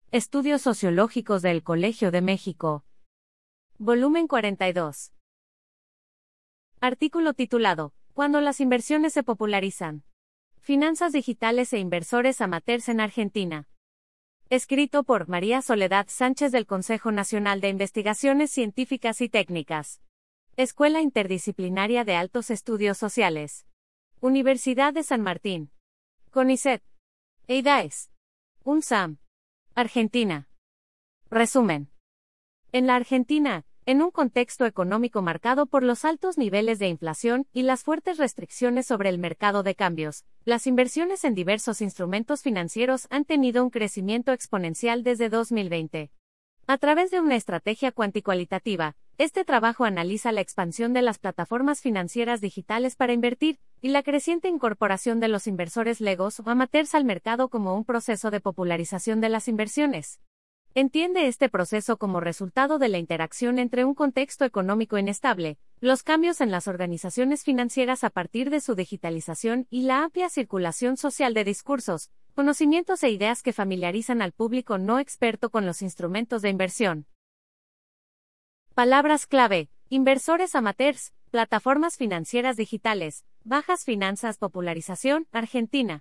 Estudios Sociológicos del Colegio de México. Volumen 42. Artículo titulado, Cuando las inversiones se popularizan. Finanzas digitales e inversores amateurs en Argentina. Escrito por María Soledad Sánchez del Consejo Nacional de Investigaciones Científicas y Técnicas. Escuela Interdisciplinaria de Altos Estudios Sociales. Universidad de San Martín. CONICET. EIDAES. UNSAM. Argentina. Resumen. En la Argentina, en un contexto económico marcado por los altos niveles de inflación y las fuertes restricciones sobre el mercado de cambios, las inversiones en diversos instrumentos financieros han tenido un crecimiento exponencial desde 2020. A través de una estrategia cuantitativa, este trabajo analiza la expansión de las plataformas financieras digitales para invertir y la creciente incorporación de los inversores legos o amateurs al mercado como un proceso de popularización de las inversiones. Entiende este proceso como resultado de la interacción entre un contexto económico inestable, los cambios en las organizaciones financieras a partir de su digitalización y la amplia circulación social de discursos, conocimientos e ideas que familiarizan al público no experto con los instrumentos de inversión. Palabras clave: inversores amateurs, plataformas financieras digitales, bajas finanzas, popularización, Argentina.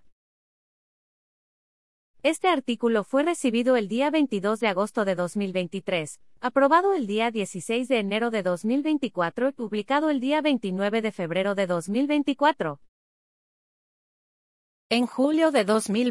Este artículo fue recibido el día 22 de agosto de 2023, aprobado el día 16 de enero de 2024 y publicado el día 29 de febrero de 2024. En julio de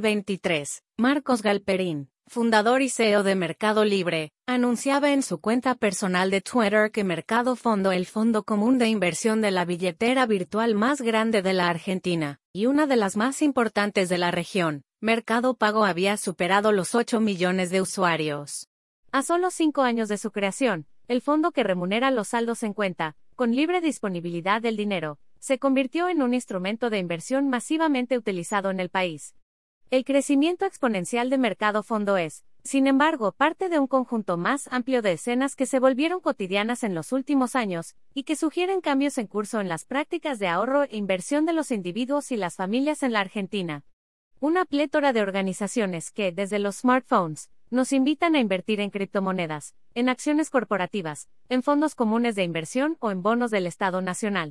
2023, Marcos Galperín, fundador y CEO de Mercado Libre, anunciaba en su cuenta personal de Twitter que Mercado Fondo, el fondo común de inversión de la billetera virtual más grande de la Argentina, y una de las más importantes de la región, Mercado Pago, había superado los 8 millones de usuarios. A solo 5 años de su creación, el fondo, que remunera los saldos en cuenta, con libre disponibilidad del dinero, se convirtió en un instrumento de inversión masivamente utilizado en el país. El crecimiento exponencial de Mercado Fondo es, sin embargo, parte de un conjunto más amplio de escenas que se volvieron cotidianas en los últimos años, y que sugieren cambios en curso en las prácticas de ahorro e inversión de los individuos y las familias en la Argentina. Una plétora de organizaciones que, desde los smartphones, nos invitan a invertir en criptomonedas, en acciones corporativas, en fondos comunes de inversión o en bonos del Estado Nacional.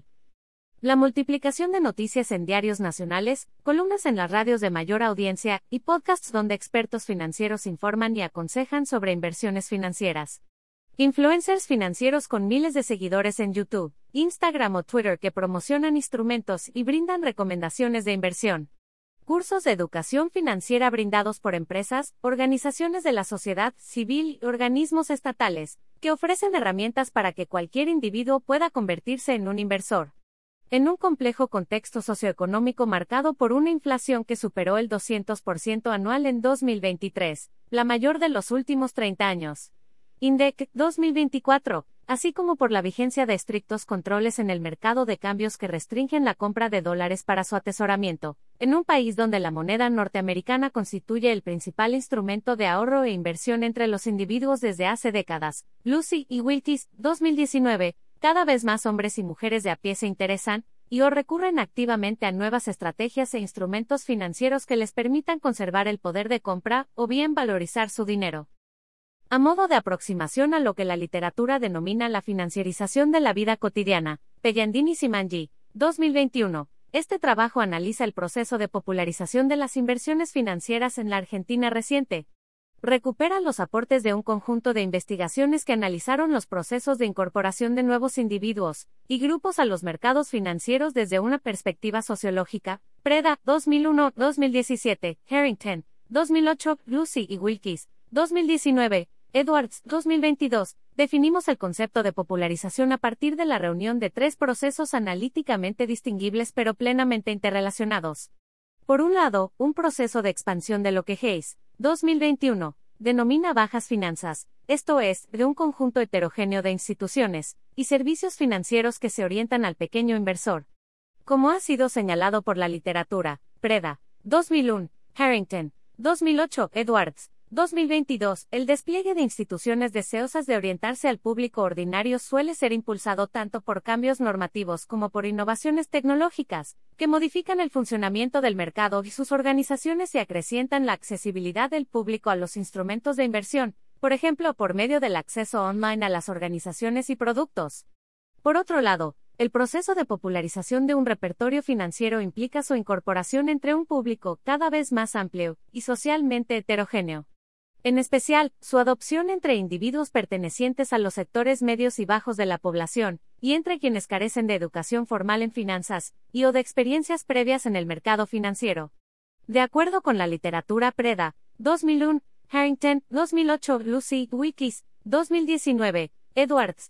La multiplicación de noticias en diarios nacionales, columnas en las radios de mayor audiencia y podcasts donde expertos financieros informan y aconsejan sobre inversiones financieras. Influencers financieros con miles de seguidores en YouTube, Instagram o Twitter que promocionan instrumentos y brindan recomendaciones de inversión. Cursos de educación financiera brindados por empresas, organizaciones de la sociedad civil y organismos estatales, que ofrecen herramientas para que cualquier individuo pueda convertirse en un inversor. En un complejo contexto socioeconómico marcado por una inflación que superó el 200% anual en 2023, la mayor de los últimos 30 años. INDEC 2024, así como por la vigencia de estrictos controles en el mercado de cambios que restringen la compra de dólares para su atesoramiento, en un país donde la moneda norteamericana constituye el principal instrumento de ahorro e inversión entre los individuos desde hace décadas. Lucy y Wilkes, 2019, cada vez más hombres y mujeres de a pie se interesan y o recurren activamente a nuevas estrategias e instrumentos financieros que les permitan conservar el poder de compra o bien valorizar su dinero. A modo de aproximación a lo que la literatura denomina la financiarización de la vida cotidiana, Pellandini y Simangi, 2021, este trabajo analiza el proceso de popularización de las inversiones financieras en la Argentina reciente. Recupera los aportes de un conjunto de investigaciones que analizaron los procesos de incorporación de nuevos individuos y grupos a los mercados financieros desde una perspectiva sociológica. Preda, 2001-2017, Harrington, 2008, Lucy y Wilkes, 2019, Edwards, 2022, definimos el concepto de popularización a partir de la reunión de 3 procesos analíticamente distinguibles pero plenamente interrelacionados. Por un lado, un proceso de expansión de lo que Hayes, 2021, denomina bajas finanzas, esto es, de un conjunto heterogéneo de instituciones y servicios financieros que se orientan al pequeño inversor. Como ha sido señalado por la literatura, Preda, 2001, Harrington, 2008, Edwards, 2022, el despliegue de instituciones deseosas de orientarse al público ordinario suele ser impulsado tanto por cambios normativos como por innovaciones tecnológicas, que modifican el funcionamiento del mercado y sus organizaciones y acrecientan la accesibilidad del público a los instrumentos de inversión, por ejemplo, por medio del acceso online a las organizaciones y productos. Por otro lado, el proceso de popularización de un repertorio financiero implica su incorporación entre un público cada vez más amplio y socialmente heterogéneo. En especial, su adopción entre individuos pertenecientes a los sectores medios y bajos de la población, y entre quienes carecen de educación formal en finanzas, y o de experiencias previas en el mercado financiero. De acuerdo con la literatura Preda, 2001, Harrington, 2008, Lucy, Wikis, 2019, Edwards,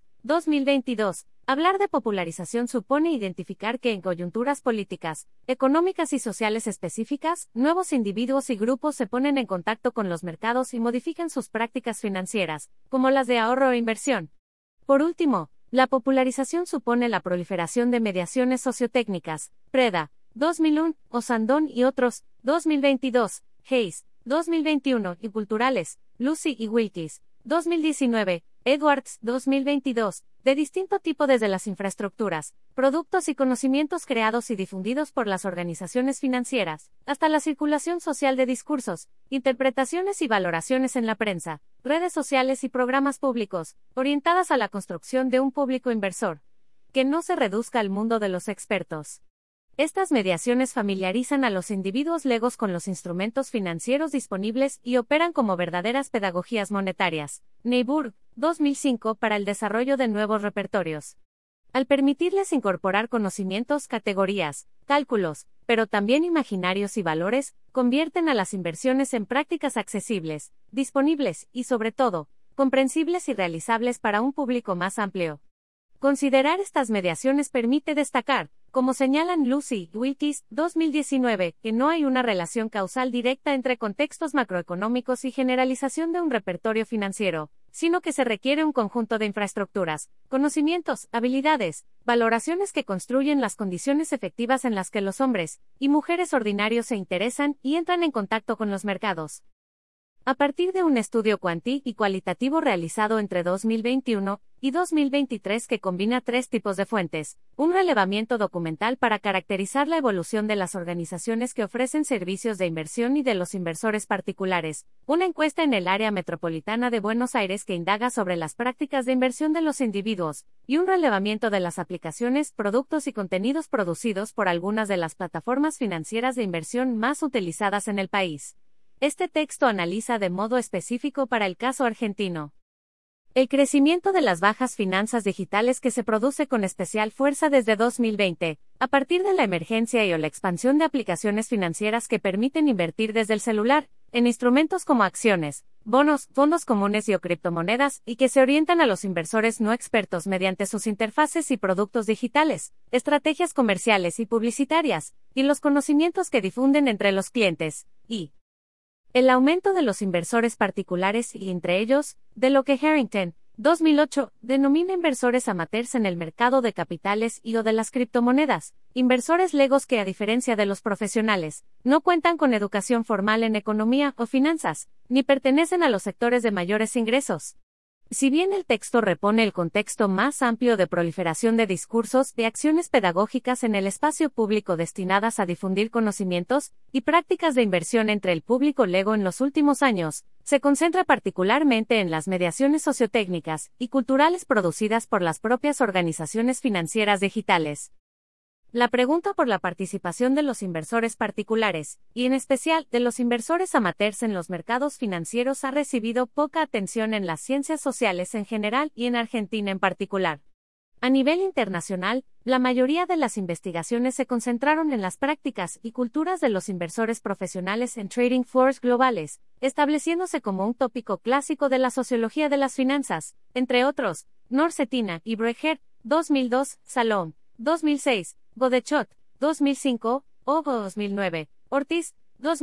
2022, hablar de popularización supone identificar que en coyunturas políticas, económicas y sociales específicas, nuevos individuos y grupos se ponen en contacto con los mercados y modifican sus prácticas financieras, como las de ahorro e inversión. Por último, la popularización supone la proliferación de mediaciones sociotécnicas, Preda, 2001, Osandón y otros, 2022, Hayes, 2021, y culturales, Lucy y Wilkes, 2019, Edwards, 2022, de distinto tipo desde las infraestructuras, productos y conocimientos creados y difundidos por las organizaciones financieras, hasta la circulación social de discursos, interpretaciones y valoraciones en la prensa, redes sociales y programas públicos, orientadas a la construcción de un público inversor, que no se reduzca al mundo de los expertos. Estas mediaciones familiarizan a los individuos legos con los instrumentos financieros disponibles y operan como verdaderas pedagogías monetarias. Neighbour, 2005, para el desarrollo de nuevos repertorios. Al permitirles incorporar conocimientos, categorías, cálculos, pero también imaginarios y valores, convierten a las inversiones en prácticas accesibles, disponibles y, sobre todo, comprensibles y realizables para un público más amplio. Considerar estas mediaciones permite destacar, como señalan Lucy y Wilkes, 2019, que no hay una relación causal directa entre contextos macroeconómicos y generalización de un repertorio financiero, sino que se requiere un conjunto de infraestructuras, conocimientos, habilidades, valoraciones que construyen las condiciones efectivas en las que los hombres y mujeres ordinarios se interesan y entran en contacto con los mercados. A partir de un estudio cuanti y cualitativo realizado entre 2021 y 2023 que combina tres tipos de fuentes, un relevamiento documental para caracterizar la evolución de las organizaciones que ofrecen servicios de inversión y de los inversores particulares, una encuesta en el área metropolitana de Buenos Aires que indaga sobre las prácticas de inversión de los individuos, y un relevamiento de las aplicaciones, productos y contenidos producidos por algunas de las plataformas financieras de inversión más utilizadas en el país. Este texto analiza de modo específico para el caso argentino el crecimiento de las bajas finanzas digitales que se produce con especial fuerza desde 2020, a partir de la emergencia y o la expansión de aplicaciones financieras que permiten invertir desde el celular, en instrumentos como acciones, bonos, fondos comunes y o criptomonedas, y que se orientan a los inversores no expertos mediante sus interfaces y productos digitales, estrategias comerciales y publicitarias, y los conocimientos que difunden entre los clientes, y el aumento de los inversores particulares y, entre ellos, de lo que Harrington, 2008, denomina inversores amateurs en el mercado de capitales y o de las criptomonedas, inversores legos que, a diferencia de los profesionales, no cuentan con educación formal en economía o finanzas, ni pertenecen a los sectores de mayores ingresos. Si bien el texto repone el contexto más amplio de proliferación de discursos de acciones pedagógicas en el espacio público destinadas a difundir conocimientos y prácticas de inversión entre el público lego en los últimos años, se concentra particularmente en las mediaciones sociotécnicas y culturales producidas por las propias organizaciones financieras digitales. La pregunta por la participación de los inversores particulares, y en especial de los inversores amateurs en los mercados financieros, ha recibido poca atención en las ciencias sociales en general y en Argentina en particular. A nivel internacional, la mayoría de las investigaciones se concentraron en las prácticas y culturas de los inversores profesionales en trading floors globales, estableciéndose como un tópico clásico de la sociología de las finanzas, entre otros, Norcetina y Brecher, 2002, Salom, 2006, Godechot, 2005, Ogo 2009, Ortiz,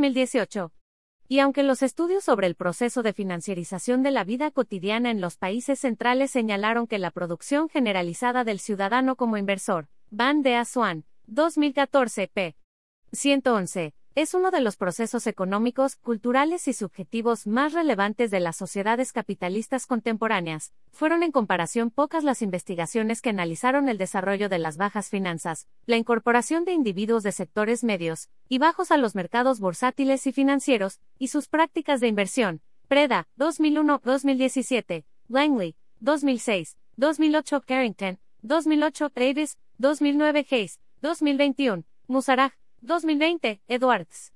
2018. Y aunque los estudios sobre el proceso de financiarización de la vida cotidiana en los países centrales señalaron que la producción generalizada del ciudadano como inversor, Van de Aswan, 2014, p. 111, es uno de los procesos económicos, culturales y subjetivos más relevantes de las sociedades capitalistas contemporáneas. Fueron en comparación pocas las investigaciones que analizaron el desarrollo de las bajas finanzas, la incorporación de individuos de sectores medios y bajos a los mercados bursátiles y financieros, y sus prácticas de inversión. Preda, 2001-2017, Langley, 2006, 2008 Carrington, 2008 Davis, 2009 Hayes, 2021, Musarraj, 2020, Edwards.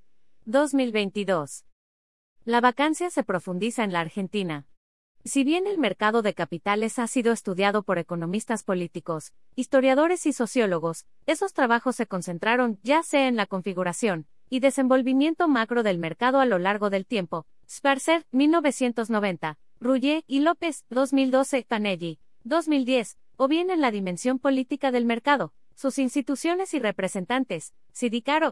2022. La vacancia se profundiza en la Argentina. Si bien el mercado de capitales ha sido estudiado por economistas políticos, historiadores y sociólogos, esos trabajos se concentraron ya sea en la configuración y desenvolvimiento macro del mercado a lo largo del tiempo. Sparcer, 1990, Rougier y López, 2012, Panelli, 2010, o bien en la dimensión política del mercado, sus instituciones y representantes. Sidicaro,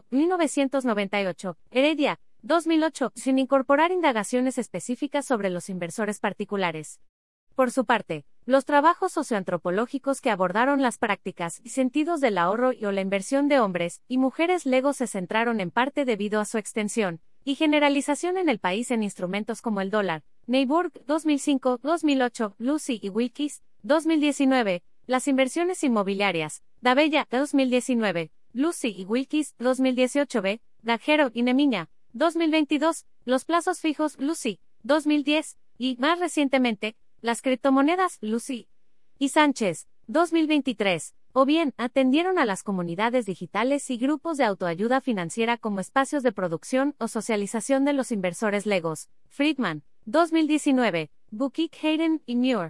1998, Heredia, 2008, sin incorporar indagaciones específicas sobre los inversores particulares. Por su parte, los trabajos socioantropológicos que abordaron las prácticas y sentidos del ahorro o la inversión de hombres y mujeres legos se centraron en parte debido a su extensión y generalización en el país en instrumentos como el dólar. Neiburg, 2005, 2008, Lucy y Wilkes, 2019, las inversiones inmobiliarias. Dabella, 2019, Lucy y Wilkes, 2018 b. Gajero y Nemiña, 2022, los plazos fijos. Lucy, 2010, y, más recientemente, las criptomonedas. Lucy y Sánchez, 2023, o bien, atendieron a las comunidades digitales y grupos de autoayuda financiera como espacios de producción o socialización de los inversores legos. Friedman, 2019, Bukic, Hayden y Muir,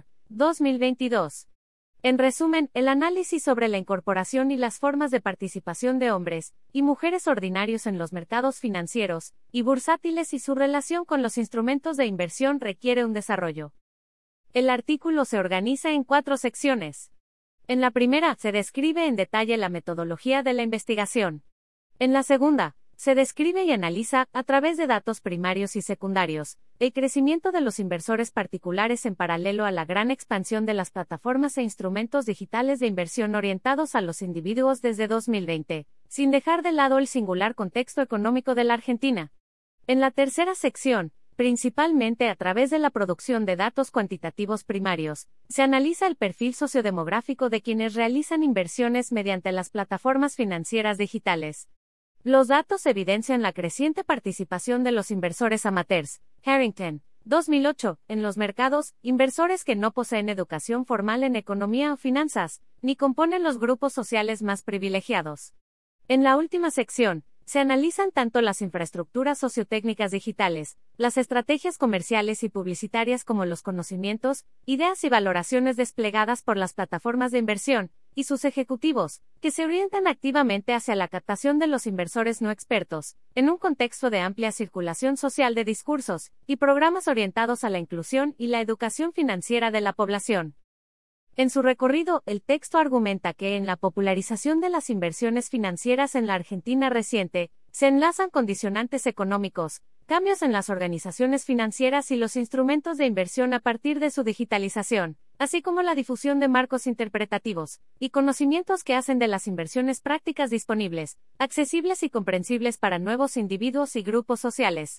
2022. En resumen, el análisis sobre la incorporación y las formas de participación de hombres y mujeres ordinarios en los mercados financieros y bursátiles y su relación con los instrumentos de inversión requiere un desarrollo. El artículo se organiza en 4 secciones. En la primera, se describe en detalle la metodología de la investigación. En la segunda, se describe y analiza, a través de datos primarios y secundarios, el crecimiento de los inversores particulares en paralelo a la gran expansión de las plataformas e instrumentos digitales de inversión orientados a los individuos desde 2020, sin dejar de lado el singular contexto económico de la Argentina. En la tercera sección, principalmente a través de la producción de datos cuantitativos primarios, se analiza el perfil sociodemográfico de quienes realizan inversiones mediante las plataformas financieras digitales. Los datos evidencian la creciente participación de los inversores amateurs. Harrington, 2008, en los mercados, inversores que no poseen educación formal en economía o finanzas, ni componen los grupos sociales más privilegiados. En la última sección, se analizan tanto las infraestructuras sociotécnicas digitales, las estrategias comerciales y publicitarias como los conocimientos, ideas y valoraciones desplegadas por las plataformas de inversión, y sus ejecutivos, que se orientan activamente hacia la captación de los inversores no expertos, en un contexto de amplia circulación social de discursos y programas orientados a la inclusión y la educación financiera de la población. En su recorrido, el texto argumenta que en la popularización de las inversiones financieras en la Argentina reciente, se enlazan condicionantes económicos, cambios en las organizaciones financieras y los instrumentos de inversión a partir de su digitalización, así como la difusión de marcos interpretativos y conocimientos que hacen de las inversiones prácticas disponibles, accesibles y comprensibles para nuevos individuos y grupos sociales.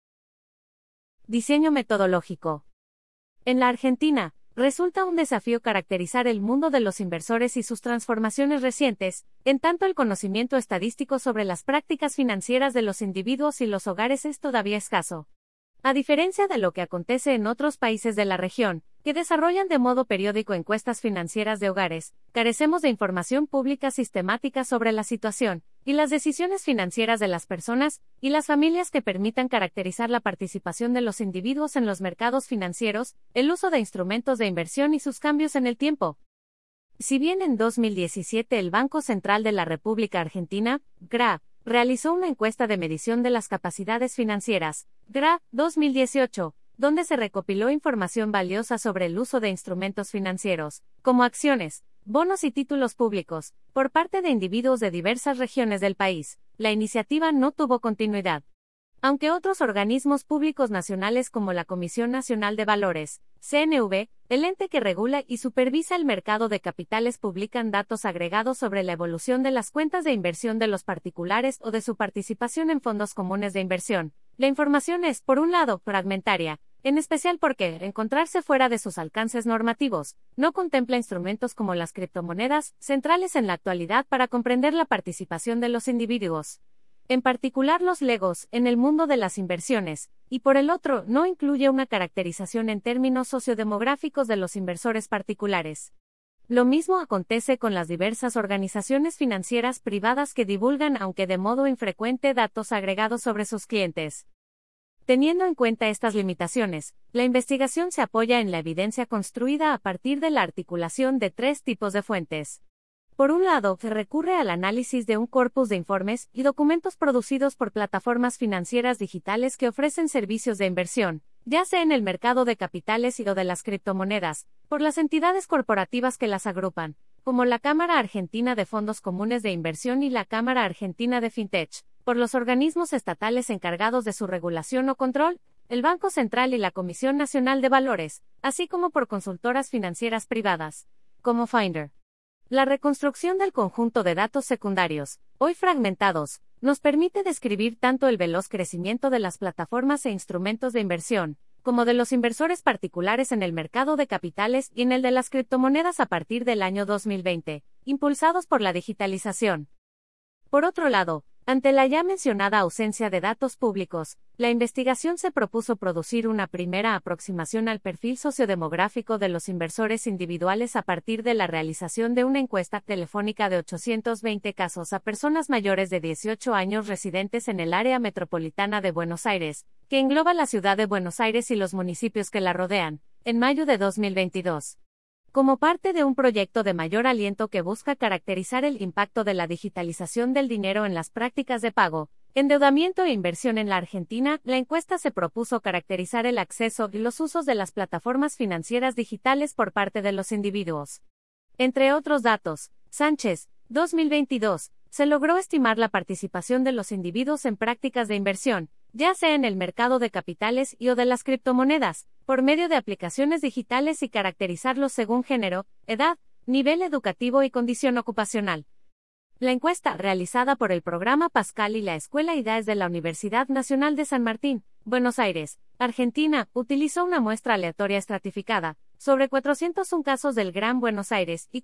Diseño metodológico. En la Argentina, resulta un desafío caracterizar el mundo de los inversores y sus transformaciones recientes, en tanto el conocimiento estadístico sobre las prácticas financieras de los individuos y los hogares es todavía escaso. A diferencia de lo que acontece en otros países de la región, que desarrollan de modo periódico encuestas financieras de hogares, carecemos de información pública sistemática sobre la situación y las decisiones financieras de las personas y las familias que permitan caracterizar la participación de los individuos en los mercados financieros, el uso de instrumentos de inversión y sus cambios en el tiempo. Si bien en 2017 el Banco Central de la República Argentina, GRA, realizó una encuesta de medición de las capacidades financieras, GRA 2018, donde se recopiló información valiosa sobre el uso de instrumentos financieros, como acciones, bonos y títulos públicos, por parte de individuos de diversas regiones del país, la iniciativa no tuvo continuidad. Aunque otros organismos públicos nacionales como la Comisión Nacional de Valores, CNV, el ente que regula y supervisa el mercado de capitales publican datos agregados sobre la evolución de las cuentas de inversión de los particulares o de su participación en fondos comunes de inversión, la información es, por un lado, fragmentaria, en especial porque, encontrarse fuera de sus alcances normativos, no contempla instrumentos como las criptomonedas, centrales en la actualidad para comprender la participación de los individuos. En particular los legos, en el mundo de las inversiones, y por el otro, no incluye una caracterización en términos sociodemográficos de los inversores particulares. Lo mismo acontece con las diversas organizaciones financieras privadas que divulgan, aunque de modo infrecuente, datos agregados sobre sus clientes. Teniendo en cuenta estas limitaciones, la investigación se apoya en la evidencia construida a partir de la articulación de tres tipos de fuentes. Por un lado, se recurre al análisis de un corpus de informes y documentos producidos por plataformas financieras digitales que ofrecen servicios de inversión, ya sea en el mercado de capitales y o de las criptomonedas, por las entidades corporativas que las agrupan, como la Cámara Argentina de Fondos Comunes de Inversión y la Cámara Argentina de Fintech, por los organismos estatales encargados de su regulación o control, el Banco Central y la Comisión Nacional de Valores, así como por consultoras financieras privadas, como Finder. La reconstrucción del conjunto de datos secundarios, hoy fragmentados, nos permite describir tanto el veloz crecimiento de las plataformas e instrumentos de inversión, como de los inversores particulares en el mercado de capitales y en el de las criptomonedas a partir del año 2020, impulsados por la digitalización. Por otro lado, ante la ya mencionada ausencia de datos públicos, la investigación se propuso producir una primera aproximación al perfil sociodemográfico de los inversores individuales a partir de la realización de una encuesta telefónica de 820 casos a personas mayores de 18 años residentes en el área metropolitana de Buenos Aires, que engloba la ciudad de Buenos Aires y los municipios que la rodean, en mayo de 2022. Como parte de un proyecto de mayor aliento que busca caracterizar el impacto de la digitalización del dinero en las prácticas de pago, endeudamiento e inversión en la Argentina, la encuesta se propuso caracterizar el acceso y los usos de las plataformas financieras digitales por parte de los individuos. Entre otros datos, Sánchez, 2022, se logró estimar la participación de los individuos en prácticas de inversión, ya sea en el mercado de capitales y o de las criptomonedas, por medio de aplicaciones digitales y caracterizarlos según género, edad, nivel educativo y condición ocupacional. La encuesta, realizada por el Programa Pascal y la Escuela IDAES de la Universidad Nacional de San Martín, Buenos Aires, Argentina, utilizó una muestra aleatoria estratificada, sobre 401 casos del Gran Buenos Aires y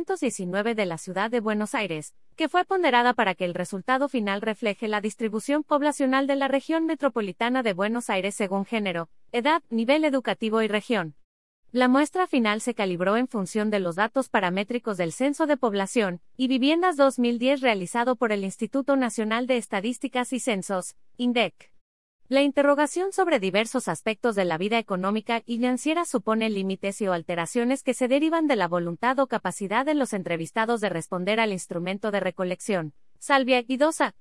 419 de la Ciudad de Buenos Aires, que fue ponderada para que el resultado final refleje la distribución poblacional de la región metropolitana de Buenos Aires según género, edad, nivel educativo y región. La muestra final se calibró en función de los datos paramétricos del Censo de Población y Viviendas 2010 realizado por el Instituto Nacional de Estadísticas y Censos, INDEC. La interrogación sobre diversos aspectos de la vida económica y financiera supone límites y o alteraciones que se derivan de la voluntad o capacidad de los entrevistados de responder al instrumento de recolección. Salvia y Dosa,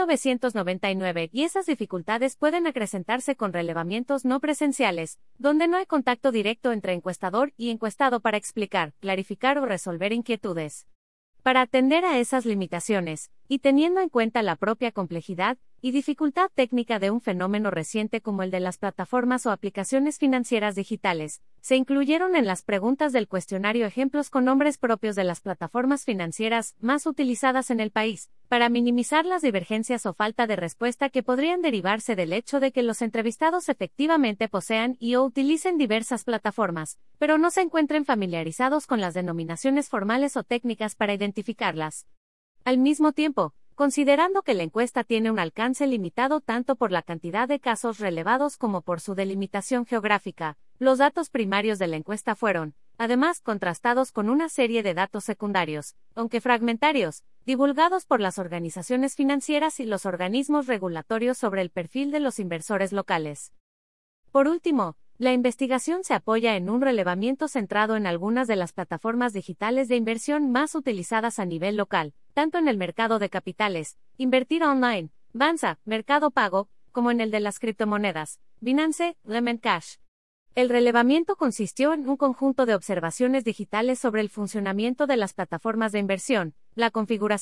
1999, y esas dificultades pueden acrecentarse con relevamientos no presenciales, donde no hay contacto directo entre encuestador y encuestado para explicar, clarificar o resolver inquietudes. Para atender a esas limitaciones, y teniendo en cuenta la propia complejidad y dificultad técnica de un fenómeno reciente como el de las plataformas o aplicaciones financieras digitales, se incluyeron en las preguntas del cuestionario ejemplos con nombres propios de las plataformas financieras más utilizadas en el país, para minimizar las divergencias o falta de respuesta que podrían derivarse del hecho de que los entrevistados efectivamente posean y o utilicen diversas plataformas, pero no se encuentren familiarizados con las denominaciones formales o técnicas para identificarlas. Al mismo tiempo, considerando que la encuesta tiene un alcance limitado tanto por la cantidad de casos relevados como por su delimitación geográfica, los datos primarios de la encuesta fueron, además, contrastados con una serie de datos secundarios, aunque fragmentarios, divulgados por las organizaciones financieras y los organismos regulatorios sobre el perfil de los inversores locales. Por último, la investigación se apoya en un relevamiento centrado en algunas de las plataformas digitales de inversión más utilizadas a nivel local, tanto en el mercado de capitales, Invertir Online, Banza, Mercado Pago, como en el de las criptomonedas, Binance, Lemon Cash. El relevamiento consistió en un conjunto de observaciones digitales sobre el funcionamiento de las plataformas de inversión, la configuración,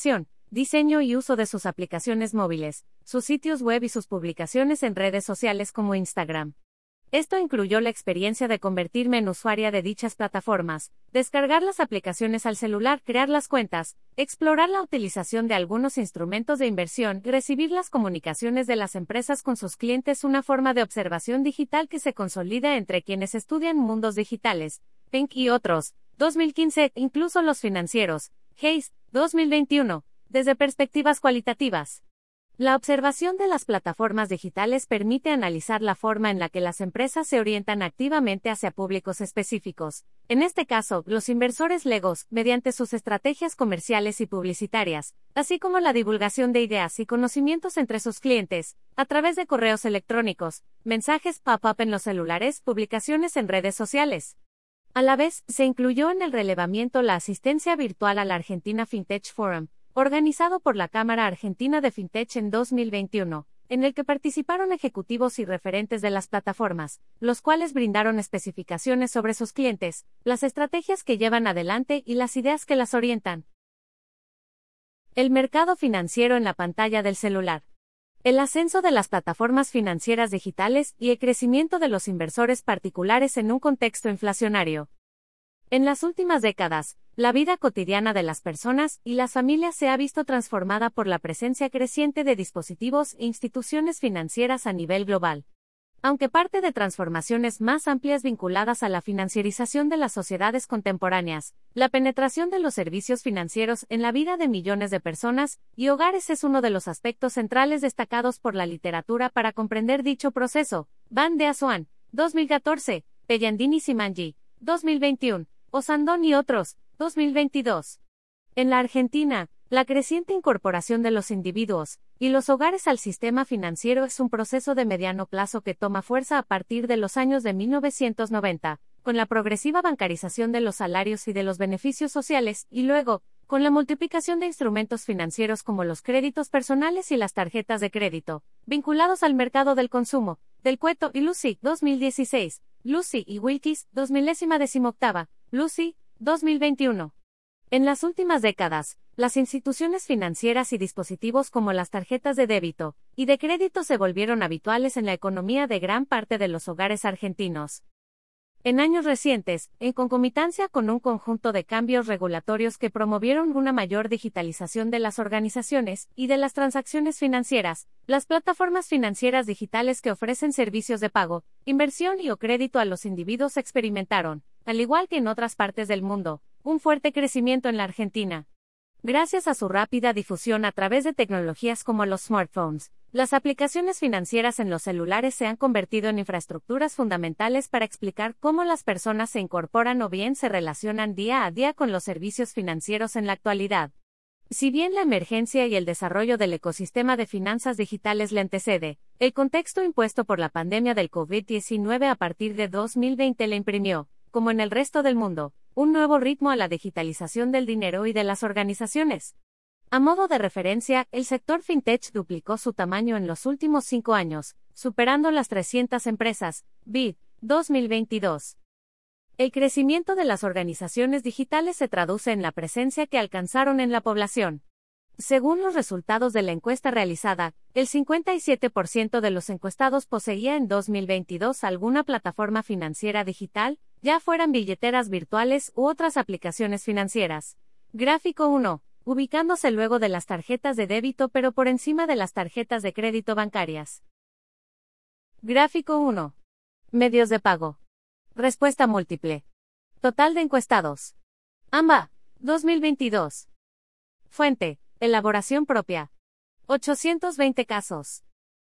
diseño y uso de sus aplicaciones móviles, sus sitios web y sus publicaciones en redes sociales como Instagram. Esto incluyó la experiencia de convertirme en usuaria de dichas plataformas, descargar las aplicaciones al celular, crear las cuentas, explorar la utilización de algunos instrumentos de inversión y recibir las comunicaciones de las empresas con sus clientes, una forma de observación digital que se consolida entre quienes estudian mundos digitales, Pink y otros. 2015, incluso los financieros, Hayes, 2021, desde perspectivas cualitativas. La observación de las plataformas digitales permite analizar la forma en la que las empresas se orientan activamente hacia públicos específicos, en este caso, los inversores legos, mediante sus estrategias comerciales y publicitarias, así como la divulgación de ideas y conocimientos entre sus clientes, a través de correos electrónicos, mensajes pop-up en los celulares, publicaciones en redes sociales. A la vez, se incluyó en el relevamiento la asistencia virtual a la Argentina FinTech Forum, organizado por la Cámara Argentina de FinTech en 2021, en el que participaron ejecutivos y referentes de las plataformas, los cuales brindaron especificaciones sobre sus clientes, las estrategias que llevan adelante y las ideas que las orientan. El mercado financiero en la pantalla del celular. El ascenso de las plataformas financieras digitales y el crecimiento de los inversores particulares en un contexto inflacionario. En las últimas décadas, la vida cotidiana de las personas y las familias se ha visto transformada por la presencia creciente de dispositivos e instituciones financieras a nivel global. Aunque parte de transformaciones más amplias vinculadas a la financiarización de las sociedades contemporáneas, la penetración de los servicios financieros en la vida de millones de personas y hogares es uno de los aspectos centrales destacados por la literatura para comprender dicho proceso. Van de Asuan, 2014, Pellandini Simangi, 2021, Osandón y otros, 2022. En la Argentina, la creciente incorporación de los individuos y los hogares al sistema financiero es un proceso de mediano plazo que toma fuerza a partir de los años de 1990, con la progresiva bancarización de los salarios y de los beneficios sociales, y luego, con la multiplicación de instrumentos financieros como los créditos personales y las tarjetas de crédito, vinculados al mercado del consumo, del Cueto y Lucy, 2016, Lucy y Wilkis, 2018, Lucy, 2021. En las últimas décadas, las instituciones financieras y dispositivos como las tarjetas de débito y de crédito se volvieron habituales en la economía de gran parte de los hogares argentinos. En años recientes, en concomitancia con un conjunto de cambios regulatorios que promovieron una mayor digitalización de las organizaciones y de las transacciones financieras, las plataformas financieras digitales que ofrecen servicios de pago, inversión y o crédito a los individuos experimentaron, al igual que en otras partes del mundo, un fuerte crecimiento en la Argentina. Gracias a su rápida difusión a través de tecnologías como los smartphones, las aplicaciones financieras en los celulares se han convertido en infraestructuras fundamentales para explicar cómo las personas se incorporan o bien se relacionan día a día con los servicios financieros en la actualidad. Si bien la emergencia y el desarrollo del ecosistema de finanzas digitales le antecede, el contexto impuesto por la pandemia del COVID-19 a partir de 2020 le imprimió, como en el resto del mundo, un nuevo ritmo a la digitalización del dinero y de las organizaciones. A modo de referencia, el sector fintech duplicó su tamaño en los últimos 5 años, superando las 300 empresas, BID, 2022. El crecimiento de las organizaciones digitales se traduce en la presencia que alcanzaron en la población. Según los resultados de la encuesta realizada, el 57% de los encuestados poseía en 2022 alguna plataforma financiera digital, ya fueran billeteras virtuales u otras aplicaciones financieras. Gráfico 1. Ubicándose luego de las tarjetas de débito pero por encima de las tarjetas de crédito bancarias. Gráfico 1. Medios de pago. Respuesta múltiple. Total de encuestados. AMBA, 2022. Fuente, elaboración propia. 820 casos.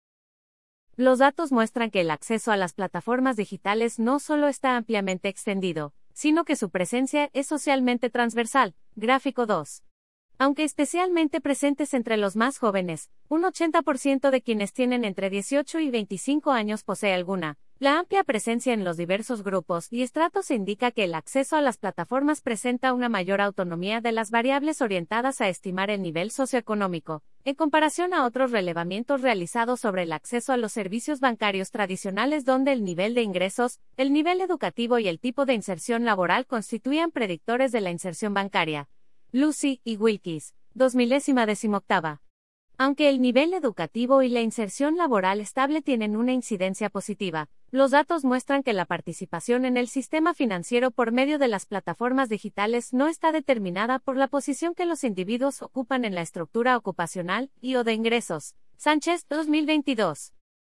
Los datos muestran que el acceso a las plataformas digitales no solo está ampliamente extendido, sino que su presencia es socialmente transversal. Gráfico 2. Aunque especialmente presentes entre los más jóvenes, un 80% de quienes tienen entre 18 y 25 años posee alguna. La amplia presencia en los diversos grupos y estratos indica que el acceso a las plataformas presenta una mayor autonomía de las variables orientadas a estimar el nivel socioeconómico, en comparación a otros relevamientos realizados sobre el acceso a los servicios bancarios tradicionales donde el nivel de ingresos, el nivel educativo y el tipo de inserción laboral constituían predictores de la inserción bancaria. Lucy y Wilkis, 2018. Aunque el nivel educativo y la inserción laboral estable tienen una incidencia positiva, los datos muestran que la participación en el sistema financiero por medio de las plataformas digitales no está determinada por la posición que los individuos ocupan en la estructura ocupacional y/o de ingresos. Sánchez, 2022.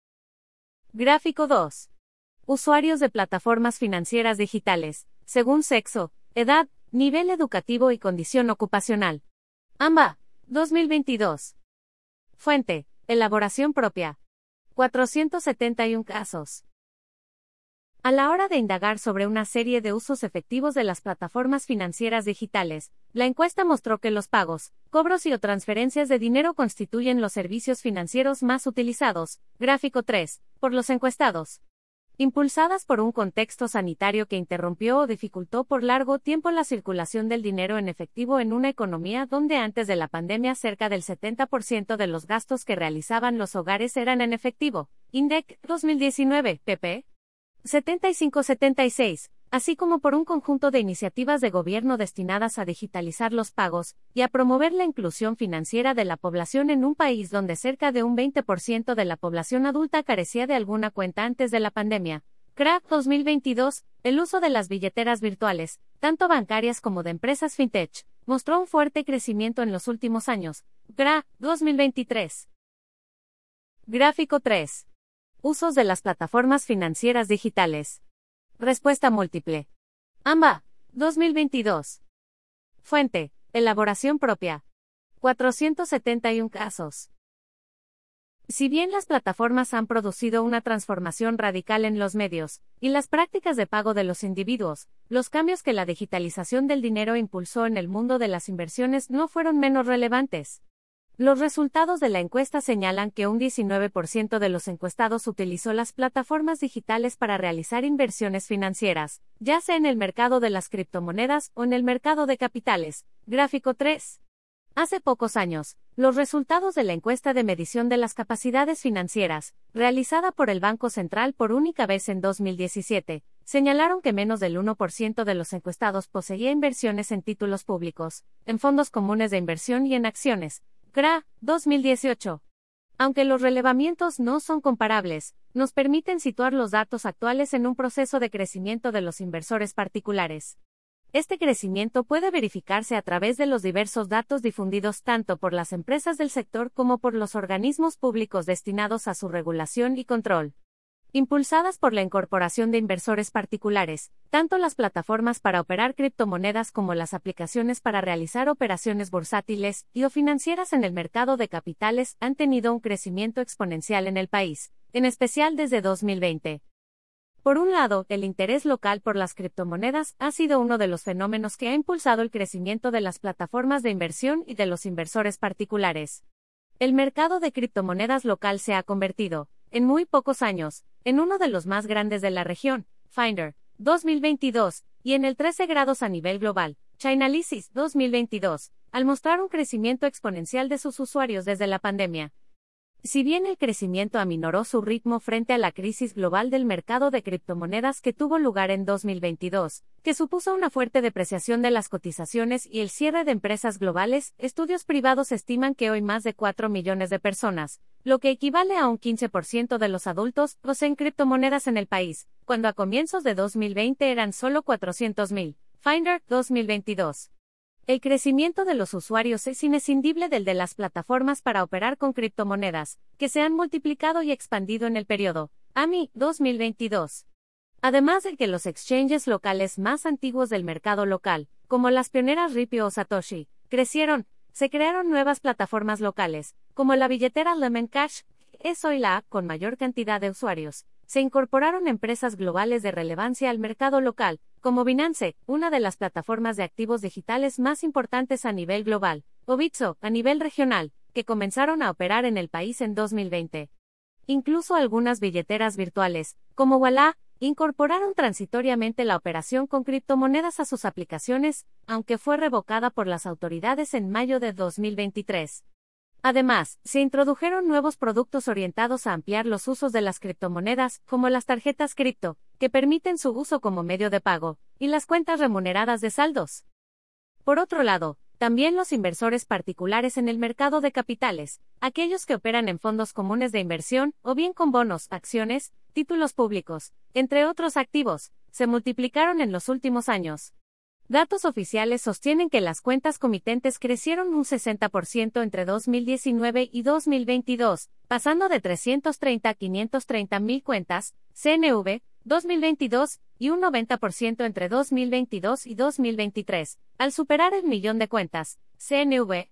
Gráfico 2. Usuarios de plataformas financieras digitales, según sexo, edad, nivel educativo y condición ocupacional. AMBA, 2022. Fuente, elaboración propia. 471 casos. A la hora de indagar sobre una serie de usos efectivos de las plataformas financieras digitales, la encuesta mostró que los pagos, cobros y o transferencias de dinero constituyen los servicios financieros más utilizados, gráfico 3, por los encuestados. Impulsadas por un contexto sanitario que interrumpió o dificultó por largo tiempo la circulación del dinero en efectivo en una economía donde antes de la pandemia cerca del 70% de los gastos que realizaban los hogares eran en efectivo. INDEC, 2019, pp. 75-76, así como por un conjunto de iniciativas de gobierno destinadas a digitalizar los pagos y a promover la inclusión financiera de la población en un país donde cerca de un 20% de la población adulta carecía de alguna cuenta antes de la pandemia. CRA 2022, el uso de las billeteras virtuales, tanto bancarias como de empresas fintech, mostró un fuerte crecimiento en los últimos años. CRA 2023. Gráfico 3. Usos de las plataformas financieras digitales. Respuesta múltiple. AMBA, 2022. Fuente, elaboración propia. 471 casos. Si bien las plataformas han producido una transformación radical en los medios y las prácticas de pago de los individuos, los cambios que la digitalización del dinero impulsó en el mundo de las inversiones no fueron menos relevantes. Los resultados de la encuesta señalan que un 19% de los encuestados utilizó las plataformas digitales para realizar inversiones financieras, ya sea en el mercado de las criptomonedas o en el mercado de capitales. Gráfico 3. Hace pocos años, los resultados de la encuesta de medición de las capacidades financieras, realizada por el Banco Central por única vez en 2017, señalaron que menos del 1% de los encuestados poseía inversiones en títulos públicos, en fondos comunes de inversión y en acciones. CRA, 2018. Aunque los relevamientos no son comparables, nos permiten situar los datos actuales en un proceso de crecimiento de los inversores particulares. Este crecimiento puede verificarse a través de los diversos datos difundidos tanto por las empresas del sector como por los organismos públicos destinados a su regulación y control. Impulsadas por la incorporación de inversores particulares, tanto las plataformas para operar criptomonedas como las aplicaciones para realizar operaciones bursátiles y o financieras en el mercado de capitales han tenido un crecimiento exponencial en el país, en especial desde 2020. Por un lado, el interés local por las criptomonedas ha sido uno de los fenómenos que ha impulsado el crecimiento de las plataformas de inversión y de los inversores particulares. El mercado de criptomonedas local se ha convertido, en muy pocos años, en uno de los más grandes de la región, Finder, 2022, y en el 13 grados a nivel global, Chainalysis, 2022, al mostrar un crecimiento exponencial de sus usuarios desde la pandemia. Si bien el crecimiento aminoró su ritmo frente a la crisis global del mercado de criptomonedas que tuvo lugar en 2022, que supuso una fuerte depreciación de las cotizaciones y el cierre de empresas globales, estudios privados estiman que hoy más de 4 millones de personas, lo que equivale a un 15% de los adultos, poseen criptomonedas en el país, cuando a comienzos de 2020 eran solo 400.000. Finder, 2022. El crecimiento de los usuarios es inescindible del de las plataformas para operar con criptomonedas, que se han multiplicado y expandido en el periodo. AMI, 2022. Además de que los exchanges locales más antiguos del mercado local, como las pioneras Ripio o Satoshi, crecieron, se crearon nuevas plataformas locales, como la billetera Lemon Cash, es hoy la con mayor cantidad de usuarios. Se incorporaron empresas globales de relevancia al mercado local, como Binance, una de las plataformas de activos digitales más importantes a nivel global, o Bitso, a nivel regional, que comenzaron a operar en el país en 2020. Incluso algunas billeteras virtuales, como Ualá, incorporaron transitoriamente la operación con criptomonedas a sus aplicaciones, aunque fue revocada por las autoridades en mayo de 2023. Además, se introdujeron nuevos productos orientados a ampliar los usos de las criptomonedas, como las tarjetas cripto, que permiten su uso como medio de pago, y las cuentas remuneradas de saldos. Por otro lado, También los inversores particulares en el mercado de capitales, aquellos que operan en fondos comunes de inversión, o bien con bonos, acciones, títulos públicos, entre otros activos, se multiplicaron en los últimos años. Datos oficiales sostienen que las cuentas comitentes crecieron un 60% entre 2019 y 2022, pasando de 330 a 530 mil cuentas, CNV, 2022, y un 90% entre 2022 y 2023, al superar el millón de cuentas, CNV,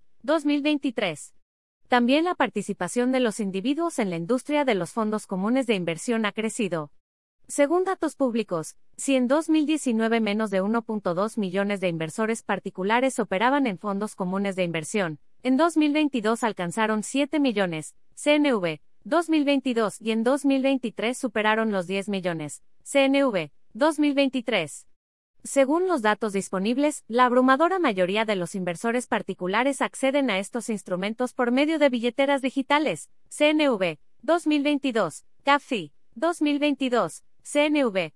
2023. También la participación de los individuos en la industria de los fondos comunes de inversión ha crecido. Según datos públicos, si en 2019 menos de 1.2 millones de inversores particulares operaban en fondos comunes de inversión, en 2022 alcanzaron 7 millones, CNV, 2022 y en 2023 superaron los 10 millones, CNV, 2023. Según los datos disponibles, la abrumadora mayoría de los inversores particulares acceden a estos instrumentos por medio de billeteras digitales, CNV, 2022, CAFI, 2022, CNV,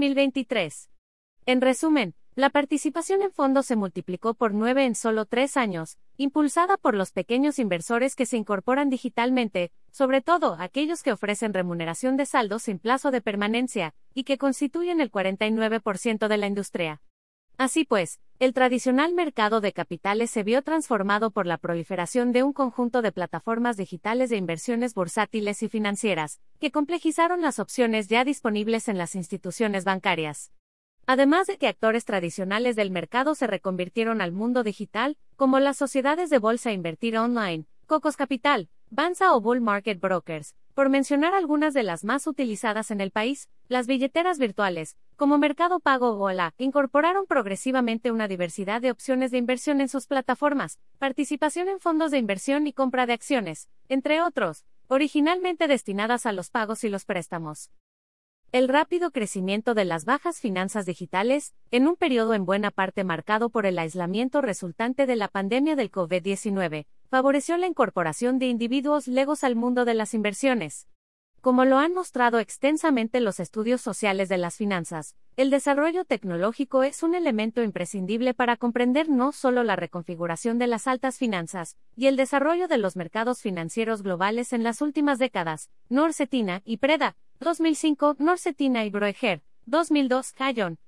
2023. En resumen, la participación en fondos se multiplicó por 9 en solo 3 años, impulsada por los pequeños inversores que se incorporan digitalmente, sobre todo aquellos que ofrecen remuneración de saldo sin plazo de permanencia, y que constituyen el 49% de la industria. Así pues, el tradicional mercado de capitales se vio transformado por la proliferación de un conjunto de plataformas digitales de inversiones bursátiles y financieras, que complejizaron las opciones ya disponibles en las instituciones bancarias. Además de que actores tradicionales del mercado se reconvirtieron al mundo digital, como las sociedades de bolsa Invertir Online, Cocos Capital, Banza o Bull Market Brokers, por mencionar algunas de las más utilizadas en el país, las billeteras virtuales, como Mercado Pago o Ola, incorporaron progresivamente una diversidad de opciones de inversión en sus plataformas, participación en fondos de inversión y compra de acciones, entre otros, originalmente destinadas a los pagos y los préstamos. El rápido crecimiento de las bajas finanzas digitales, en un periodo en buena parte marcado por el aislamiento resultante de la pandemia del COVID-19, favoreció la incorporación de individuos legos al mundo de las inversiones. Como lo han mostrado extensamente los estudios sociales de las finanzas, el desarrollo tecnológico es un elemento imprescindible para comprender no solo la reconfiguración de las altas finanzas y el desarrollo de los mercados financieros globales en las últimas décadas, Norcetina y Preda, 2005, Norcetina y Broeger, 2002, Cayon,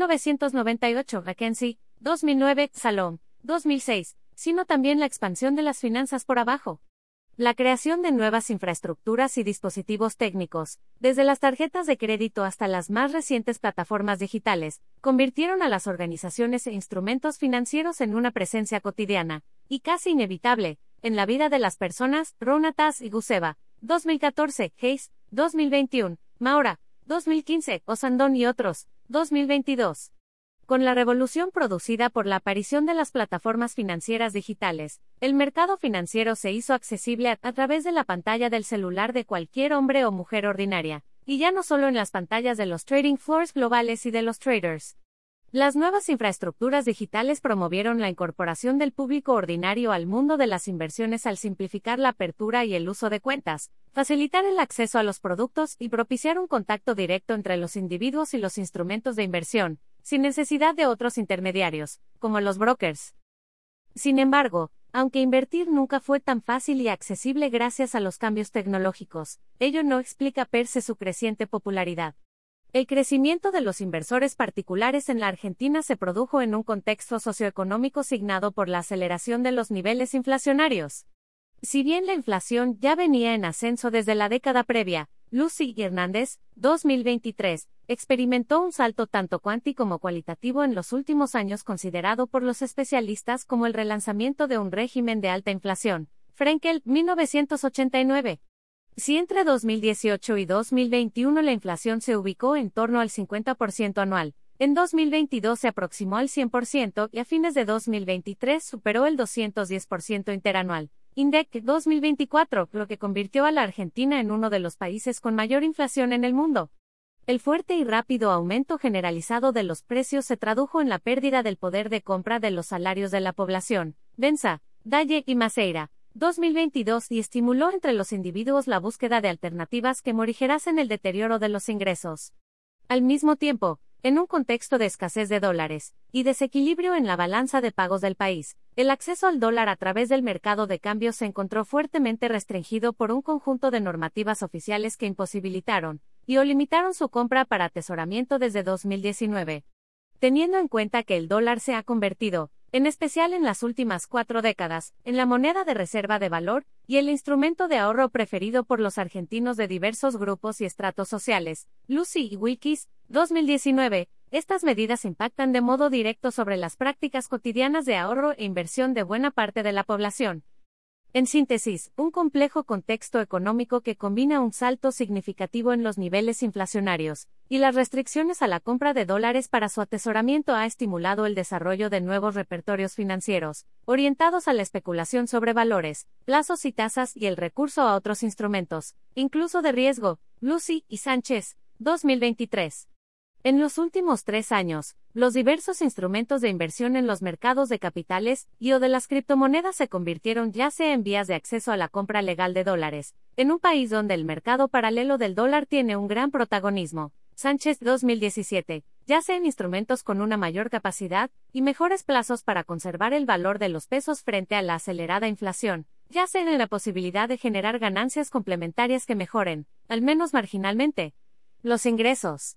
1998, McKinsey, 2009, Salom, 2006, sino también la expansión de las finanzas por abajo. La creación de nuevas infraestructuras y dispositivos técnicos, desde las tarjetas de crédito hasta las más recientes plataformas digitales, convirtieron a las organizaciones e instrumentos financieros en una presencia cotidiana, y casi inevitable, en la vida de las personas. Ronatas y Guseva, 2014, Hayes, 2021, Maura, 2015, Osandón y otros, 2022. Con la revolución producida por la aparición de las plataformas financieras digitales, el mercado financiero se hizo accesible a través de la pantalla del celular de cualquier hombre o mujer ordinaria, y ya no solo en las pantallas de los trading floors globales y de los traders. Las nuevas infraestructuras digitales promovieron la incorporación del público ordinario al mundo de las inversiones al simplificar la apertura y el uso de cuentas, facilitar el acceso a los productos y propiciar un contacto directo entre los individuos y los instrumentos de inversión, sin necesidad de otros intermediarios, como los brokers. Sin embargo, aunque invertir nunca fue tan fácil y accesible gracias a los cambios tecnológicos, ello no explica per se su creciente popularidad. El crecimiento de los inversores particulares en la Argentina se produjo en un contexto socioeconómico signado por la aceleración de los niveles inflacionarios. Si bien la inflación ya venía en ascenso desde la década previa, Lucy Hernández, 2023, experimentó un salto tanto cuanti como cualitativo en los últimos años considerado por los especialistas como el relanzamiento de un régimen de alta inflación. Frenkel, 1989. Si entre 2018 y 2021 la inflación se ubicó en torno al 50% anual, en 2022 se aproximó al 100% y a fines de 2023 superó el 210% interanual. INDEC 2024, lo que convirtió a la Argentina en uno de los países con mayor inflación en el mundo. El fuerte y rápido aumento generalizado de los precios se tradujo en la pérdida del poder de compra de los salarios de la población. Benza, Dalle y Maceira, 2022 y estimuló entre los individuos la búsqueda de alternativas que morigerasen el deterioro de los ingresos. Al mismo tiempo, En un contexto de escasez de dólares y desequilibrio en la balanza de pagos del país, el acceso al dólar a través del mercado de cambios se encontró fuertemente restringido por un conjunto de normativas oficiales que imposibilitaron o limitaron su compra para atesoramiento desde 2019. Teniendo en cuenta que el dólar se ha convertido, en especial en las últimas 4 décadas, en la moneda de reserva de valor y el instrumento de ahorro preferido por los argentinos de diversos grupos y estratos sociales, Lucy y Wikis, 2019, estas medidas impactan de modo directo sobre las prácticas cotidianas de ahorro e inversión de buena parte de la población. En síntesis, un complejo contexto económico que combina un salto significativo en los niveles inflacionarios y las restricciones a la compra de dólares para su atesoramiento ha estimulado el desarrollo de nuevos repertorios financieros, orientados a la especulación sobre valores, plazos y tasas y el recurso a otros instrumentos, incluso de riesgo. Lucy y Sánchez, 2023. En los últimos 3 años, los diversos instrumentos de inversión en los mercados de capitales o de las criptomonedas se convirtieron ya sea en vías de acceso a la compra legal de dólares, en un país donde el mercado paralelo del dólar tiene un gran protagonismo. Sánchez, 2017, ya sea en instrumentos con una mayor capacidad y mejores plazos para conservar el valor de los pesos frente a la acelerada inflación, ya sea en la posibilidad de generar ganancias complementarias que mejoren, al menos marginalmente, los ingresos.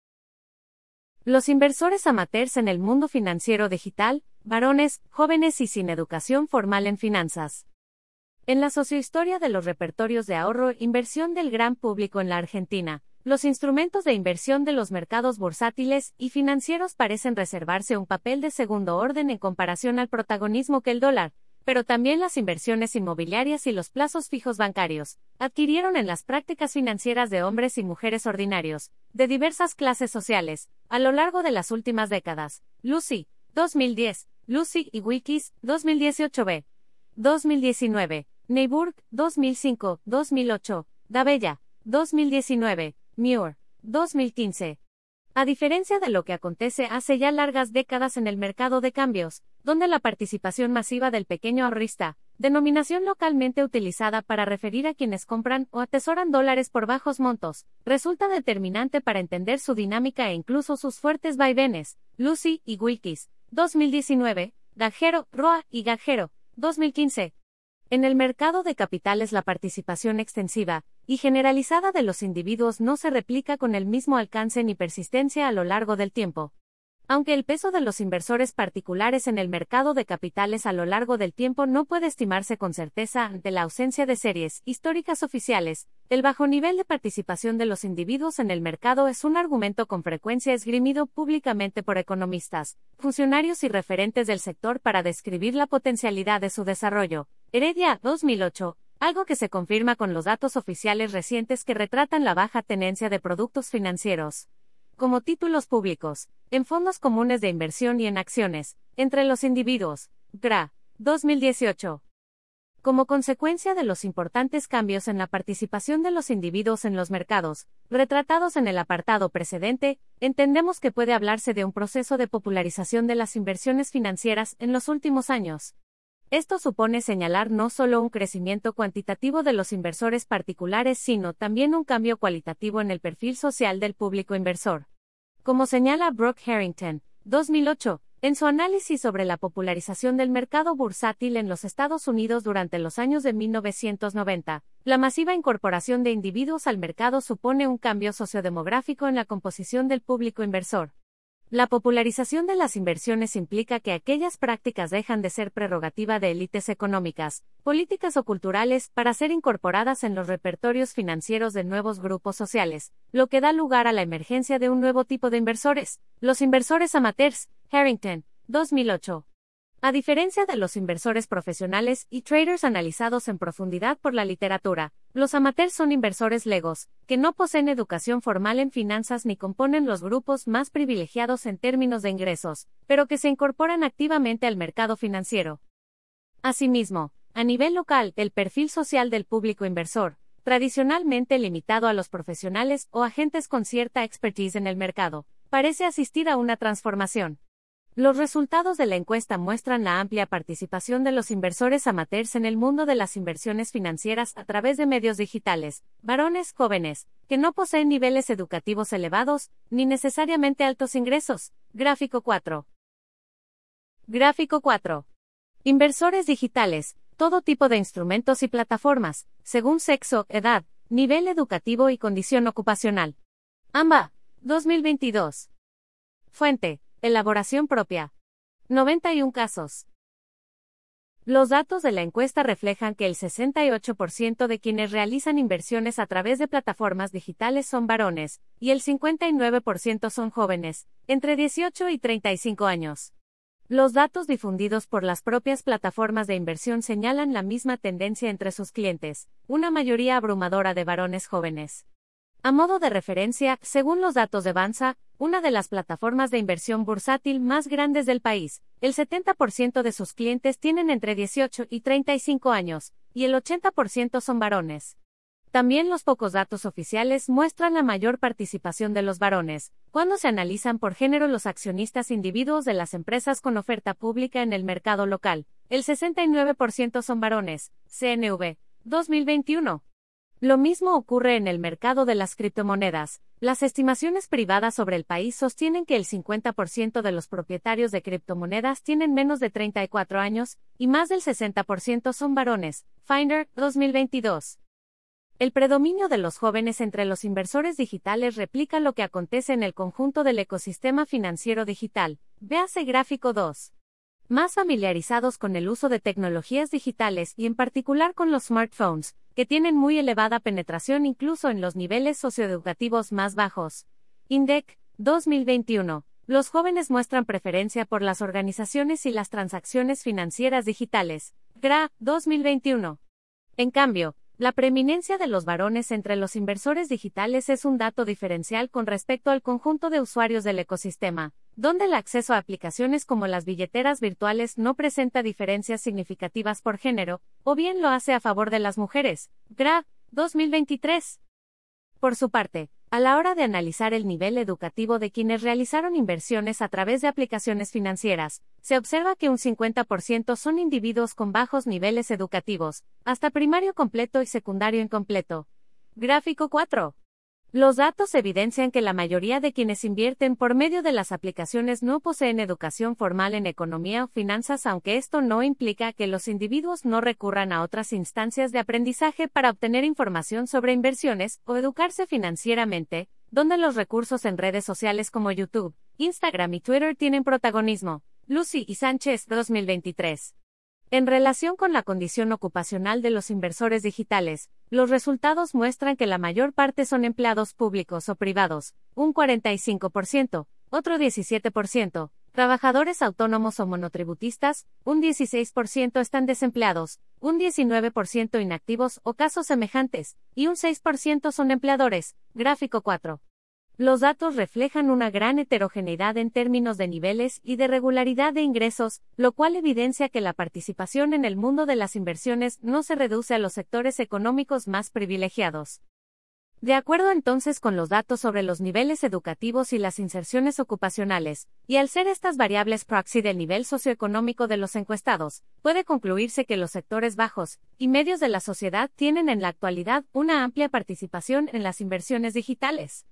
Los inversores amateurs en el mundo financiero digital, varones, jóvenes y sin educación formal en finanzas. En la sociohistoria de los repertorios de ahorro e inversión del gran público en la Argentina, los instrumentos de inversión de los mercados bursátiles y financieros parecen reservarse un papel de segundo orden en comparación al protagonismo que el dólar, pero también las inversiones inmobiliarias y los plazos fijos bancarios, adquirieron en las prácticas financieras de hombres y mujeres ordinarios, de diversas clases sociales, a lo largo de las últimas décadas. Lucy, 2010, Lucy y Wikis, 2018b. 2019, Neiburg, 2005, 2008, Dabella, 2019, Muir, 2015. A diferencia de lo que acontece hace ya largas décadas en el mercado de cambios, donde la participación masiva del pequeño ahorrista, denominación localmente utilizada para referir a quienes compran o atesoran dólares por bajos montos, resulta determinante para entender su dinámica e incluso sus fuertes vaivenes. Lucy y Wikis, 2019, Gajero, Roa y Gajero, 2015. En el mercado de capitales la participación extensiva y generalizada de los individuos no se replica con el mismo alcance ni persistencia a lo largo del tiempo. Aunque el peso de los inversores particulares en el mercado de capitales a lo largo del tiempo no puede estimarse con certeza ante la ausencia de series históricas oficiales, el bajo nivel de participación de los individuos en el mercado es un argumento con frecuencia esgrimido públicamente por economistas, funcionarios y referentes del sector para describir la potencialidad de su desarrollo. Heredia, 2008, algo que se confirma con los datos oficiales recientes que retratan la baja tenencia de productos financieros, como títulos públicos, en fondos comunes de inversión y en acciones, entre los individuos. GRA, 2018. Como consecuencia de los importantes cambios en la participación de los individuos en los mercados, retratados en el apartado precedente, entendemos que puede hablarse de un proceso de popularización de las inversiones financieras en los últimos años. Esto supone señalar no solo un crecimiento cuantitativo de los inversores particulares, sino también un cambio cualitativo en el perfil social del público inversor. Como señala Brooke Harrington, 2008, en su análisis sobre la popularización del mercado bursátil en los Estados Unidos durante los años de 1990, la masiva incorporación de individuos al mercado supone un cambio sociodemográfico en la composición del público inversor. La popularización de las inversiones implica que aquellas prácticas dejan de ser prerrogativa de élites económicas, políticas o culturales para ser incorporadas en los repertorios financieros de nuevos grupos sociales, lo que da lugar a la emergencia de un nuevo tipo de inversores, los inversores amateurs. Harrington, 2008. A diferencia de los inversores profesionales y traders analizados en profundidad por la literatura, los amateurs son inversores legos, que no poseen educación formal en finanzas ni componen los grupos más privilegiados en términos de ingresos, pero que se incorporan activamente al mercado financiero. Asimismo, a nivel local, el perfil social del público inversor, tradicionalmente limitado a los profesionales o agentes con cierta expertise en el mercado, parece asistir a una transformación. Los resultados de la encuesta muestran la amplia participación de los inversores amateurs en el mundo de las inversiones financieras a través de medios digitales, varones jóvenes, que no poseen niveles educativos elevados, ni necesariamente altos ingresos. Gráfico 4. Gráfico 4. Inversores digitales, todo tipo de instrumentos y plataformas, según sexo, edad, nivel educativo y condición ocupacional. AMBA, 2022. Fuente. Elaboración propia. 91 casos. Los datos de la encuesta reflejan que el 68% de quienes realizan inversiones a través de plataformas digitales son varones, y el 59% son jóvenes, entre 18 y 35 años. Los datos difundidos por las propias plataformas de inversión señalan la misma tendencia entre sus clientes, una mayoría abrumadora de varones jóvenes. A modo de referencia, según los datos de Banza, una de las plataformas de inversión bursátil más grandes del país, el 70% de sus clientes tienen entre 18 y 35 años, y el 80% son varones. También los pocos datos oficiales muestran la mayor participación de los varones, cuando se analizan por género los accionistas individuos de las empresas con oferta pública en el mercado local. El 69% son varones, CNV, 2021. Lo mismo ocurre en el mercado de las criptomonedas. Las estimaciones privadas sobre el país sostienen que el 50% de los propietarios de criptomonedas tienen menos de 34 años, y más del 60% son varones. Finder, 2022. El predominio de los jóvenes entre los inversores digitales replica lo que acontece en el conjunto del ecosistema financiero digital. Véase gráfico 2. Más familiarizados con el uso de tecnologías digitales y en particular con los smartphones, que tienen muy elevada penetración incluso en los niveles socioeducativos más bajos. INDEC, 2021. Los jóvenes muestran preferencia por las organizaciones y las transacciones financieras digitales. GRA, 2021. En cambio, la preeminencia de los varones entre los inversores digitales es un dato diferencial con respecto al conjunto de usuarios del ecosistema, donde el acceso a aplicaciones como las billeteras virtuales no presenta diferencias significativas por género, o bien lo hace a favor de las mujeres. GRA, 2023. Por su parte, a la hora de analizar el nivel educativo de quienes realizaron inversiones a través de aplicaciones financieras, se observa que un 50% son individuos con bajos niveles educativos, hasta primario completo y secundario incompleto. Gráfico 4. Los datos evidencian que la mayoría de quienes invierten por medio de las aplicaciones no poseen educación formal en economía o finanzas, aunque esto no implica que los individuos no recurran a otras instancias de aprendizaje para obtener información sobre inversiones o educarse financieramente, donde los recursos en redes sociales como YouTube, Instagram y Twitter tienen protagonismo. Lucy y Sánchez, 2023. En relación con la condición ocupacional de los inversores digitales, los resultados muestran que la mayor parte son empleados públicos o privados, un 45%, otro 17%, trabajadores autónomos o monotributistas, un 16% están desempleados, un 19% inactivos o casos semejantes, y un 6% son empleadores. Gráfico 4. Los datos reflejan una gran heterogeneidad en términos de niveles y de regularidad de ingresos, lo cual evidencia que la participación en el mundo de las inversiones no se reduce a los sectores económicos más privilegiados. De acuerdo entonces con los datos sobre los niveles educativos y las inserciones ocupacionales, y al ser estas variables proxy del nivel socioeconómico de los encuestados, puede concluirse que los sectores bajos y medios de la sociedad tienen en la actualidad una amplia participación en las inversiones digitales.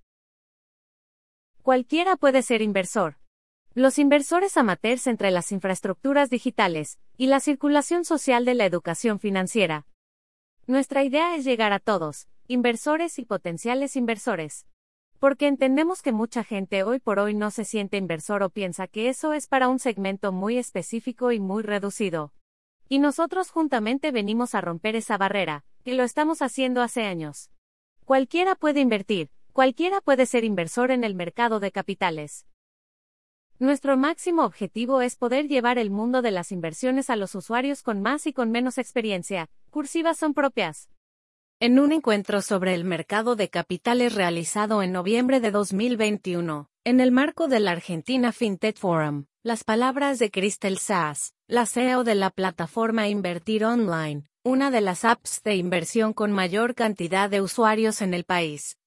Cualquiera puede ser inversor. Los inversores amateurs entre las infraestructuras digitales y la circulación social de la educación financiera. Nuestra idea es llegar a todos, inversores y potenciales inversores. Porque entendemos que mucha gente hoy por hoy no se siente inversor o piensa que eso es para un segmento muy específico y muy reducido. Y nosotros juntamente venimos a romper esa barrera, y lo estamos haciendo hace años. Cualquiera puede invertir. Cualquiera puede ser inversor en el mercado de capitales. Nuestro máximo objetivo es poder llevar el mundo de las inversiones a los usuarios con más y con menos experiencia. Cursivas son propias. En un encuentro sobre el mercado de capitales realizado en noviembre de 2021, en el marco del Argentina FinTech Forum, las palabras de Cristel Sass, la CEO de la plataforma Invertir Online, una de las apps de inversión con mayor cantidad de usuarios en el país,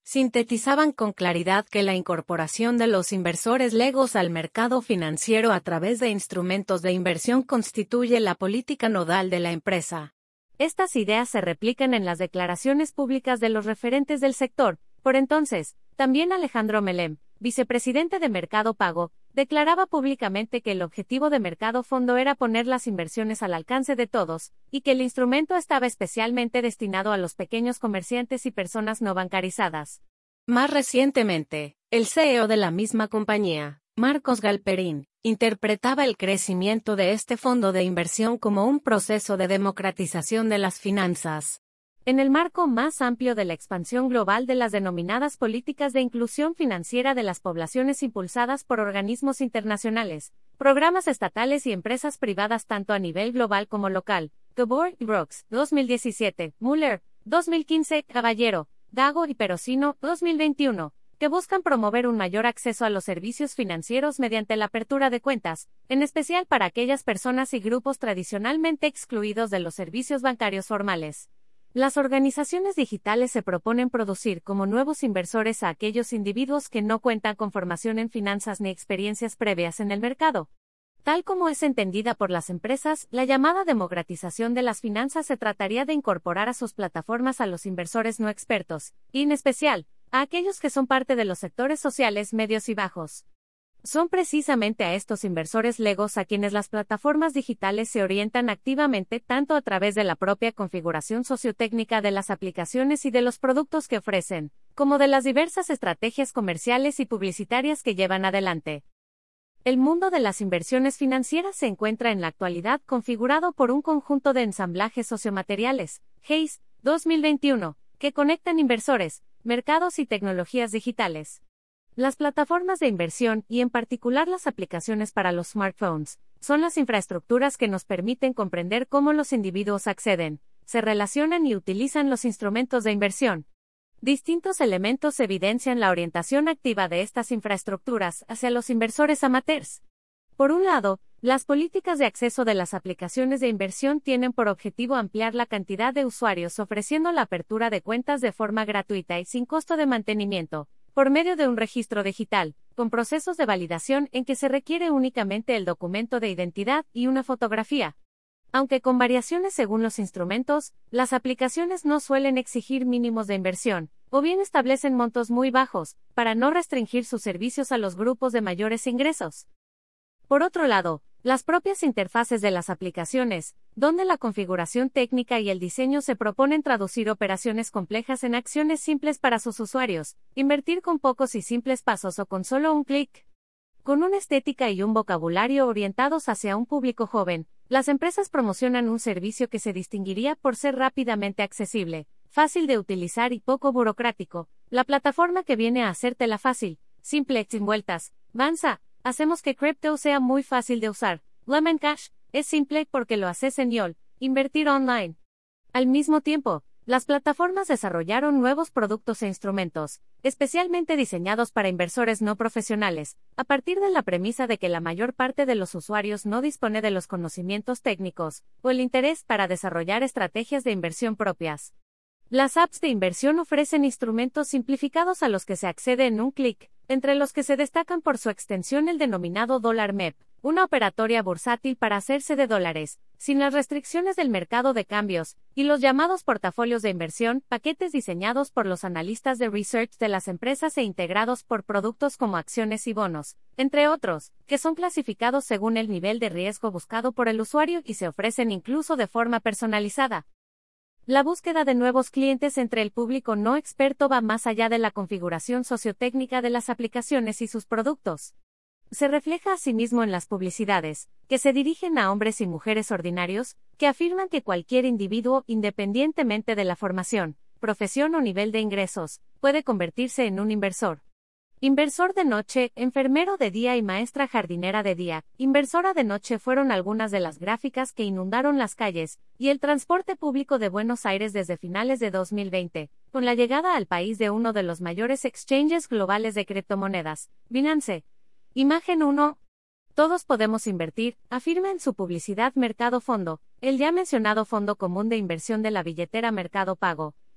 Sintetizaban con claridad que la incorporación de los inversores legos al mercado financiero a través de instrumentos de inversión constituye la política nodal de la empresa. Estas ideas se replican en las declaraciones públicas de los referentes del sector. Por entonces, también Alejandro Melem, vicepresidente de Mercado Pago, declaraba públicamente que el objetivo de Mercado Fondo era poner las inversiones al alcance de todos, y que el instrumento estaba especialmente destinado a los pequeños comerciantes y personas no bancarizadas. Más recientemente, el CEO de la misma compañía, Marcos Galperín, interpretaba el crecimiento de este fondo de inversión como un proceso de democratización de las finanzas. En el marco más amplio de la expansión global de las denominadas políticas de inclusión financiera de las poblaciones impulsadas por organismos internacionales, programas estatales y empresas privadas tanto a nivel global como local, Gabor y Brooks, 2017, Muller, 2015, Caballero, Gago y Perosino, 2021, que buscan promover un mayor acceso a los servicios financieros mediante la apertura de cuentas, en especial para aquellas personas y grupos tradicionalmente excluidos de los servicios bancarios formales. Las organizaciones digitales se proponen producir como nuevos inversores a aquellos individuos que no cuentan con formación en finanzas ni experiencias previas en el mercado. Tal como es entendida por las empresas, la llamada democratización de las finanzas se trataría de incorporar a sus plataformas a los inversores no expertos, y en especial, a aquellos que son parte de los sectores sociales medios y bajos. Son precisamente a estos inversores legos a quienes las plataformas digitales se orientan activamente tanto a través de la propia configuración sociotécnica de las aplicaciones y de los productos que ofrecen, como de las diversas estrategias comerciales y publicitarias que llevan adelante. El mundo de las inversiones financieras se encuentra en la actualidad configurado por un conjunto de ensamblajes sociomateriales, Hayes, 2021, que conectan inversores, mercados y tecnologías digitales. Las plataformas de inversión, y en particular las aplicaciones para los smartphones, son las infraestructuras que nos permiten comprender cómo los individuos acceden, se relacionan y utilizan los instrumentos de inversión. Distintos elementos evidencian la orientación activa de estas infraestructuras hacia los inversores amateurs. Por un lado, las políticas de acceso de las aplicaciones de inversión tienen por objetivo ampliar la cantidad de usuarios ofreciendo la apertura de cuentas de forma gratuita y sin costo de mantenimiento, por medio de un registro digital, con procesos de validación en que se requiere únicamente el documento de identidad y una fotografía. Aunque con variaciones según los instrumentos, las aplicaciones no suelen exigir mínimos de inversión, o bien establecen montos muy bajos, para no restringir sus servicios a los grupos de mayores ingresos. Por otro lado, las propias interfaces de las aplicaciones, donde la configuración técnica y el diseño se proponen traducir operaciones complejas en acciones simples para sus usuarios, invertir con pocos y simples pasos o con solo un clic. Con una estética y un vocabulario orientados hacia un público joven, las empresas promocionan un servicio que se distinguiría por ser rápidamente accesible, fácil de utilizar y poco burocrático. La plataforma que viene a hacértela fácil, simple, sin vueltas. Banza, hacemos que Crypto sea muy fácil de usar. Lemon Cash, es simple porque lo haces en YOL, invertir online. Al mismo tiempo, las plataformas desarrollaron nuevos productos e instrumentos, especialmente diseñados para inversores no profesionales, a partir de la premisa de que la mayor parte de los usuarios no dispone de los conocimientos técnicos, o el interés para desarrollar estrategias de inversión propias. Las apps de inversión ofrecen instrumentos simplificados a los que se accede en un clic, entre los que se destacan por su extensión el denominado dólar MEP, una operatoria bursátil para hacerse de dólares, sin las restricciones del mercado de cambios, y los llamados portafolios de inversión, paquetes diseñados por los analistas de research de las empresas e integrados por productos como acciones y bonos, entre otros, que son clasificados según el nivel de riesgo buscado por el usuario y se ofrecen incluso de forma personalizada. La búsqueda de nuevos clientes entre el público no experto va más allá de la configuración sociotécnica de las aplicaciones y sus productos. Se refleja asimismo en las publicidades, que se dirigen a hombres y mujeres ordinarios, que afirman que cualquier individuo, independientemente de la formación, profesión o nivel de ingresos, puede convertirse en un inversor. Inversor de noche, enfermero de día y maestra jardinera de día, inversora de noche fueron algunas de las gráficas que inundaron las calles y el transporte público de Buenos Aires desde finales de 2020, con la llegada al país de uno de los mayores exchanges globales de criptomonedas, Binance. Imagen 1. Todos podemos invertir, afirma en su publicidad Mercado Fondo, el ya mencionado fondo común de inversión de la billetera Mercado Pago,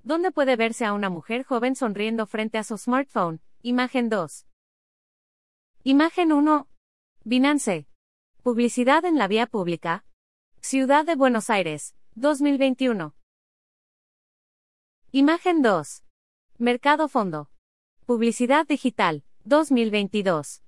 donde puede verse a una mujer joven sonriendo frente a su smartphone. Imagen 2. Imagen 1. Binance. Publicidad en la vía pública. Ciudad de Buenos Aires, 2021. Imagen 2. Mercado Fondo. Publicidad digital, 2022.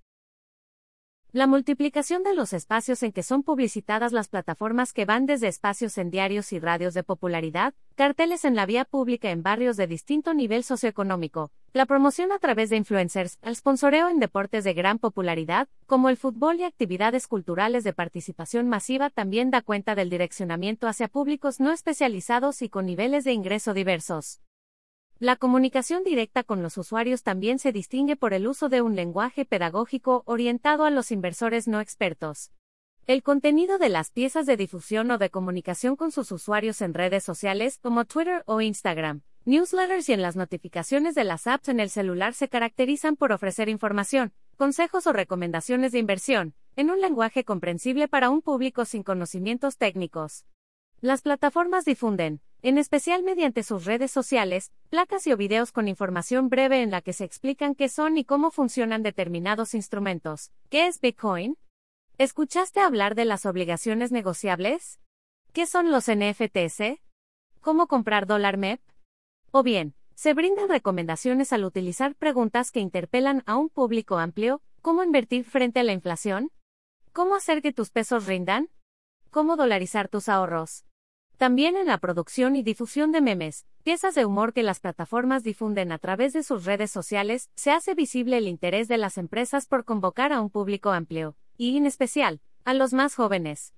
La multiplicación de los espacios en que son publicitadas las plataformas que van desde espacios en diarios y radios de popularidad, carteles en la vía pública en barrios de distinto nivel socioeconómico, la promoción a través de influencers, el sponsoreo en deportes de gran popularidad, como el fútbol y actividades culturales de participación masiva también da cuenta del direccionamiento hacia públicos no especializados y con niveles de ingreso diversos. La comunicación directa con los usuarios también se distingue por el uso de un lenguaje pedagógico orientado a los inversores no expertos. El contenido de las piezas de difusión o de comunicación con sus usuarios en redes sociales como Twitter o Instagram, newsletters y en las notificaciones de las apps en el celular se caracterizan por ofrecer información, consejos o recomendaciones de inversión, en un lenguaje comprensible para un público sin conocimientos técnicos. Las plataformas difunden, en especial mediante sus redes sociales, placas y o videos con información breve en la que se explican qué son y cómo funcionan determinados instrumentos. ¿Qué es Bitcoin? ¿Escuchaste hablar de las obligaciones negociables? ¿Qué son los NFTs? ¿Cómo comprar dólar MEP? O bien, se brindan recomendaciones al utilizar preguntas que interpelan a un público amplio, ¿cómo invertir frente a la inflación? ¿Cómo hacer que tus pesos rindan? ¿Cómo dolarizar tus ahorros? También en la producción y difusión de memes, piezas de humor que las plataformas difunden a través de sus redes sociales, se hace visible el interés de las empresas por convocar a un público amplio, y en especial, a los más jóvenes.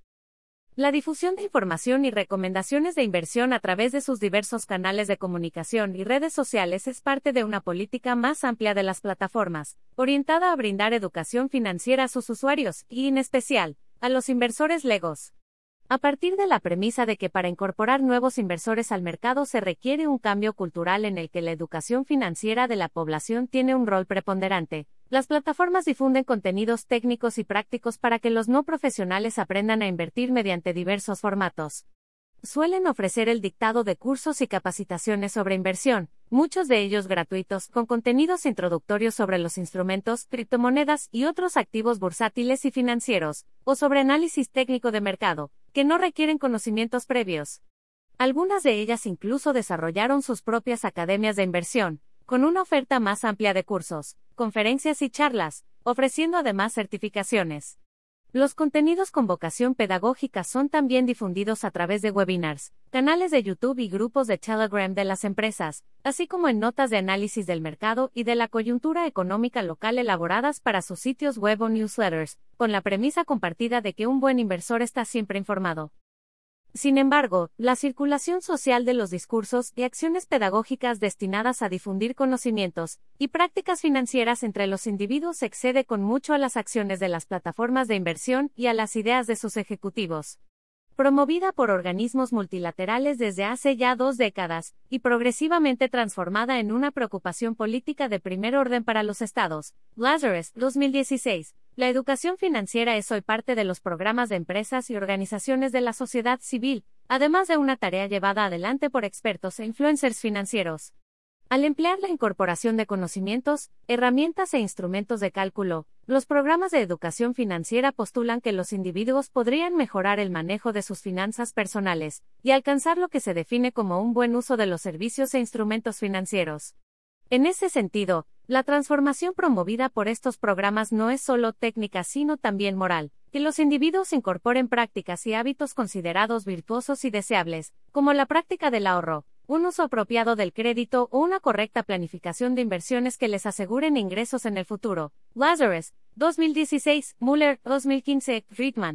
La difusión de información y recomendaciones de inversión a través de sus diversos canales de comunicación y redes sociales es parte de una política más amplia de las plataformas, orientada a brindar educación financiera a sus usuarios y, en especial, a los inversores legos. A partir de la premisa de que para incorporar nuevos inversores al mercado se requiere un cambio cultural en el que la educación financiera de la población tiene un rol preponderante, las plataformas difunden contenidos técnicos y prácticos para que los no profesionales aprendan a invertir mediante diversos formatos. Suelen ofrecer el dictado de cursos y capacitaciones sobre inversión, muchos de ellos gratuitos, con contenidos introductorios sobre los instrumentos, criptomonedas y otros activos bursátiles y financieros, o sobre análisis técnico de mercado, que no requieren conocimientos previos. Algunas de ellas incluso desarrollaron sus propias academias de inversión, con una oferta más amplia de cursos, conferencias y charlas, ofreciendo además certificaciones. Los contenidos con vocación pedagógica son también difundidos a través de webinars, canales de YouTube y grupos de Telegram de las empresas, así como en notas de análisis del mercado y de la coyuntura económica local elaboradas para sus sitios web o newsletters, con la premisa compartida de que un buen inversor está siempre informado. Sin embargo, la circulación social de los discursos y acciones pedagógicas destinadas a difundir conocimientos y prácticas financieras entre los individuos excede con mucho a las acciones de las plataformas de inversión y a las ideas de sus ejecutivos. Promovida por organismos multilaterales desde hace ya 2 décadas, y progresivamente transformada en una preocupación política de primer orden para los estados, Lazarus, 2016, la educación financiera es hoy parte de los programas de empresas y organizaciones de la sociedad civil, además de una tarea llevada adelante por expertos e influencers financieros. Al emplear la incorporación de conocimientos, herramientas e instrumentos de cálculo, los programas de educación financiera postulan que los individuos podrían mejorar el manejo de sus finanzas personales y alcanzar lo que se define como un buen uso de los servicios e instrumentos financieros. En ese sentido, la transformación promovida por estos programas no es solo técnica sino también moral, que los individuos incorporen prácticas y hábitos considerados virtuosos y deseables, como la práctica del ahorro, un uso apropiado del crédito o una correcta planificación de inversiones que les aseguren ingresos en el futuro. Lazarus, 2016, Muller, 2015, Friedman,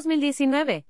2019.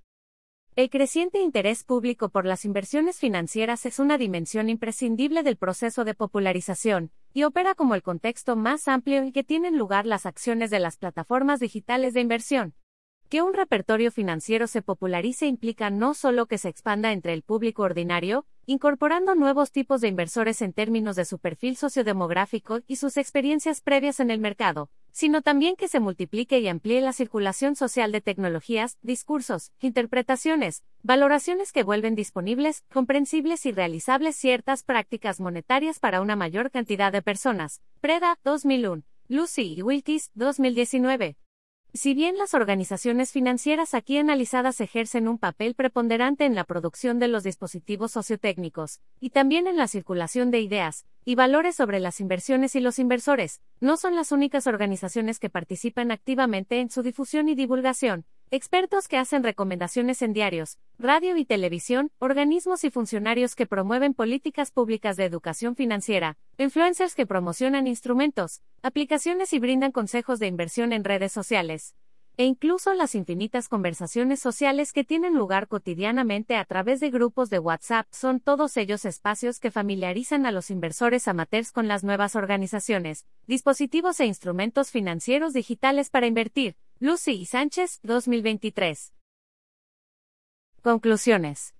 El creciente interés público por las inversiones financieras es una dimensión imprescindible del proceso de popularización, y opera como el contexto más amplio en que tienen lugar las acciones de las plataformas digitales de inversión. Que un repertorio financiero se popularice implica no solo que se expanda entre el público ordinario, incorporando nuevos tipos de inversores en términos de su perfil sociodemográfico y sus experiencias previas en el mercado, sino también que se multiplique y amplíe la circulación social de tecnologías, discursos, interpretaciones, valoraciones que vuelven disponibles, comprensibles y realizables ciertas prácticas monetarias para una mayor cantidad de personas. Preda, 2001. Lucy y Wilkes, 2019. Si bien las organizaciones financieras aquí analizadas ejercen un papel preponderante en la producción de los dispositivos sociotécnicos, y también en la circulación de ideas y valores sobre las inversiones y los inversores, no son las únicas organizaciones que participan activamente en su difusión y divulgación. Expertos que hacen recomendaciones en diarios, radio y televisión, organismos y funcionarios que promueven políticas públicas de educación financiera, influencers que promocionan instrumentos, aplicaciones y brindan consejos de inversión en redes sociales, e incluso las infinitas conversaciones sociales que tienen lugar cotidianamente a través de grupos de WhatsApp son todos ellos espacios que familiarizan a los inversores amateurs con las nuevas organizaciones, dispositivos e instrumentos financieros digitales para invertir. Lucy y Sánchez, 2023. Conclusiones.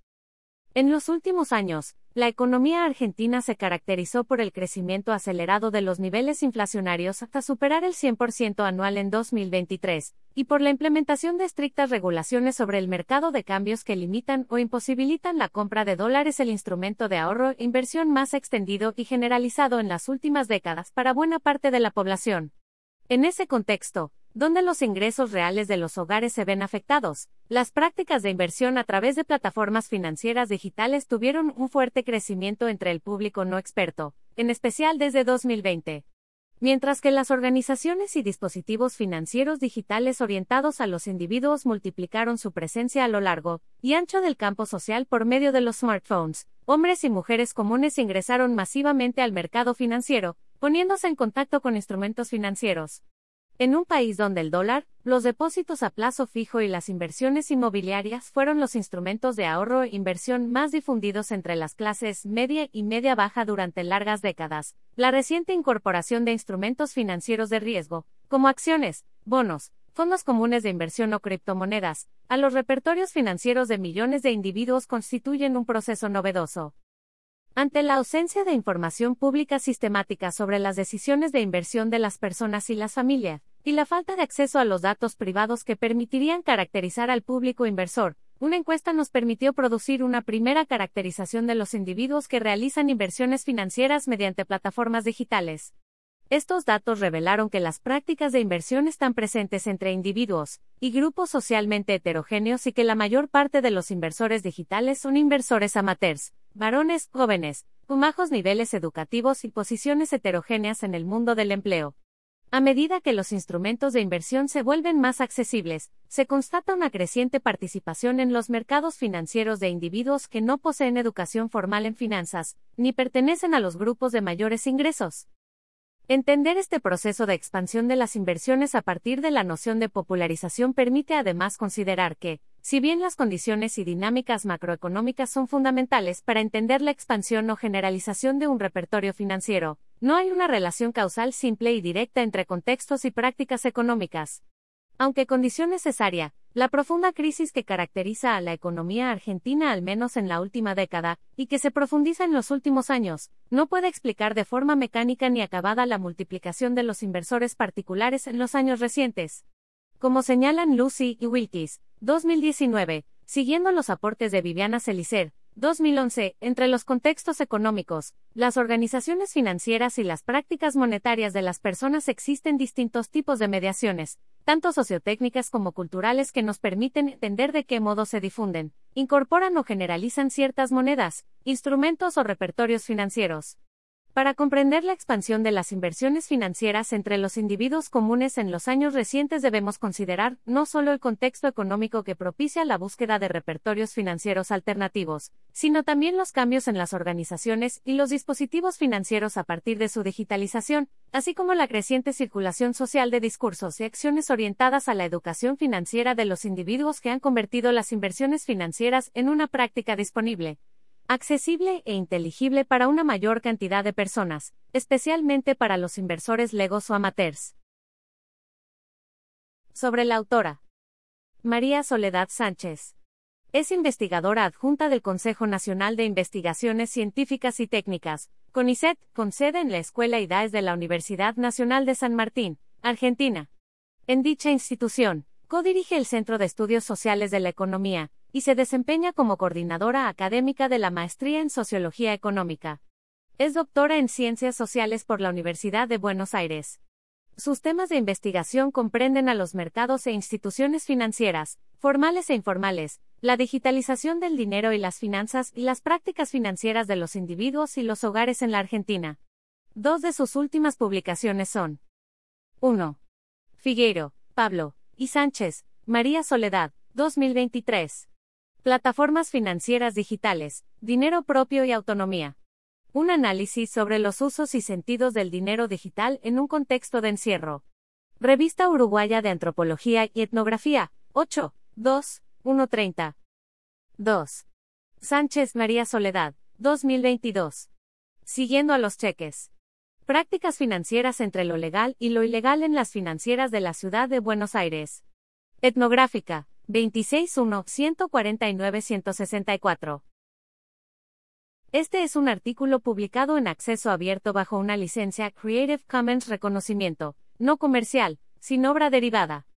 En los últimos años, la economía argentina se caracterizó por el crecimiento acelerado de los niveles inflacionarios hasta superar el 100% anual en 2023, y por la implementación de estrictas regulaciones sobre el mercado de cambios que limitan o imposibilitan la compra de dólares, el instrumento de ahorro e inversión más extendido y generalizado en las últimas décadas para buena parte de la población. En ese contexto, donde los ingresos reales de los hogares se ven afectados, las prácticas de inversión a través de plataformas financieras digitales tuvieron un fuerte crecimiento entre el público no experto, en especial desde 2020. Mientras que las organizaciones y dispositivos financieros digitales orientados a los individuos multiplicaron su presencia a lo largo y ancho del campo social por medio de los smartphones, hombres y mujeres comunes ingresaron masivamente al mercado financiero, poniéndose en contacto con instrumentos financieros. En un país donde el dólar, los depósitos a plazo fijo y las inversiones inmobiliarias fueron los instrumentos de ahorro e inversión más difundidos entre las clases media y media-baja durante largas décadas, la reciente incorporación de instrumentos financieros de riesgo, como acciones, bonos, fondos comunes de inversión o criptomonedas, a los repertorios financieros de millones de individuos constituyen un proceso novedoso. Ante la ausencia de información pública sistemática sobre las decisiones de inversión de las personas y las familias, y la falta de acceso a los datos privados que permitirían caracterizar al público inversor, una encuesta nos permitió producir una primera caracterización de los individuos que realizan inversiones financieras mediante plataformas digitales. Estos datos revelaron que las prácticas de inversión están presentes entre individuos y grupos socialmente heterogéneos y que la mayor parte de los inversores digitales son inversores amateurs, varones, jóvenes, con bajos niveles educativos y posiciones heterogéneas en el mundo del empleo. A medida que los instrumentos de inversión se vuelven más accesibles, se constata una creciente participación en los mercados financieros de individuos que no poseen educación formal en finanzas, ni pertenecen a los grupos de mayores ingresos. Entender este proceso de expansión de las inversiones a partir de la noción de popularización permite además considerar que, si bien las condiciones y dinámicas macroeconómicas son fundamentales para entender la expansión o generalización de un repertorio financiero, no hay una relación causal simple y directa entre contextos y prácticas económicas. Aunque condición necesaria, la profunda crisis que caracteriza a la economía argentina al menos en la última década, y que se profundiza en los últimos años, no puede explicar de forma mecánica ni acabada la multiplicación de los inversores particulares en los años recientes. Como señalan Lucy y Wilkes, 2019, siguiendo los aportes de Viviana Celicer, 2011, entre los contextos económicos, las organizaciones financieras y las prácticas monetarias de las personas existen distintos tipos de mediaciones, tanto sociotécnicas como culturales que nos permiten entender de qué modo se difunden, incorporan o generalizan ciertas monedas, instrumentos o repertorios financieros. Para comprender la expansión de las inversiones financieras entre los individuos comunes en los años recientes debemos considerar no solo el contexto económico que propicia la búsqueda de repertorios financieros alternativos, sino también los cambios en las organizaciones y los dispositivos financieros a partir de su digitalización, así como la creciente circulación social de discursos y acciones orientadas a la educación financiera de los individuos que han convertido las inversiones financieras en una práctica disponible, accesible e inteligible para una mayor cantidad de personas, especialmente para los inversores legos o amateurs. Sobre la autora. María Soledad Sánchez. Es investigadora adjunta del Consejo Nacional de Investigaciones Científicas y Técnicas, CONICET, con sede en la Escuela IDAES de la Universidad Nacional de San Martín, Argentina. En dicha institución, codirige el Centro de Estudios Sociales de la Economía, y se desempeña como coordinadora académica de la Maestría en Sociología Económica. Es doctora en Ciencias Sociales por la Universidad de Buenos Aires. Sus temas de investigación comprenden a los mercados e instituciones financieras, formales e informales, la digitalización del dinero y las finanzas y las prácticas financieras de los individuos y los hogares en la Argentina. Dos de sus últimas publicaciones son: 1. Figueiro, Pablo, y Sánchez, María Soledad, 2023. Plataformas financieras digitales, dinero propio y autonomía. Un análisis sobre los usos y sentidos del dinero digital en un contexto de encierro. Revista Uruguaya de Antropología y Etnografía, 8, 2, 130. 2. Sánchez María Soledad, 2022. Siguiendo a los cheques. Prácticas financieras entre lo legal y lo ilegal en las financieras de la Ciudad de Buenos Aires. Etnográfica, 26.1, 149-164. Este es un artículo publicado en acceso abierto bajo una licencia Creative Commons reconocimiento, no comercial, sin obra derivada.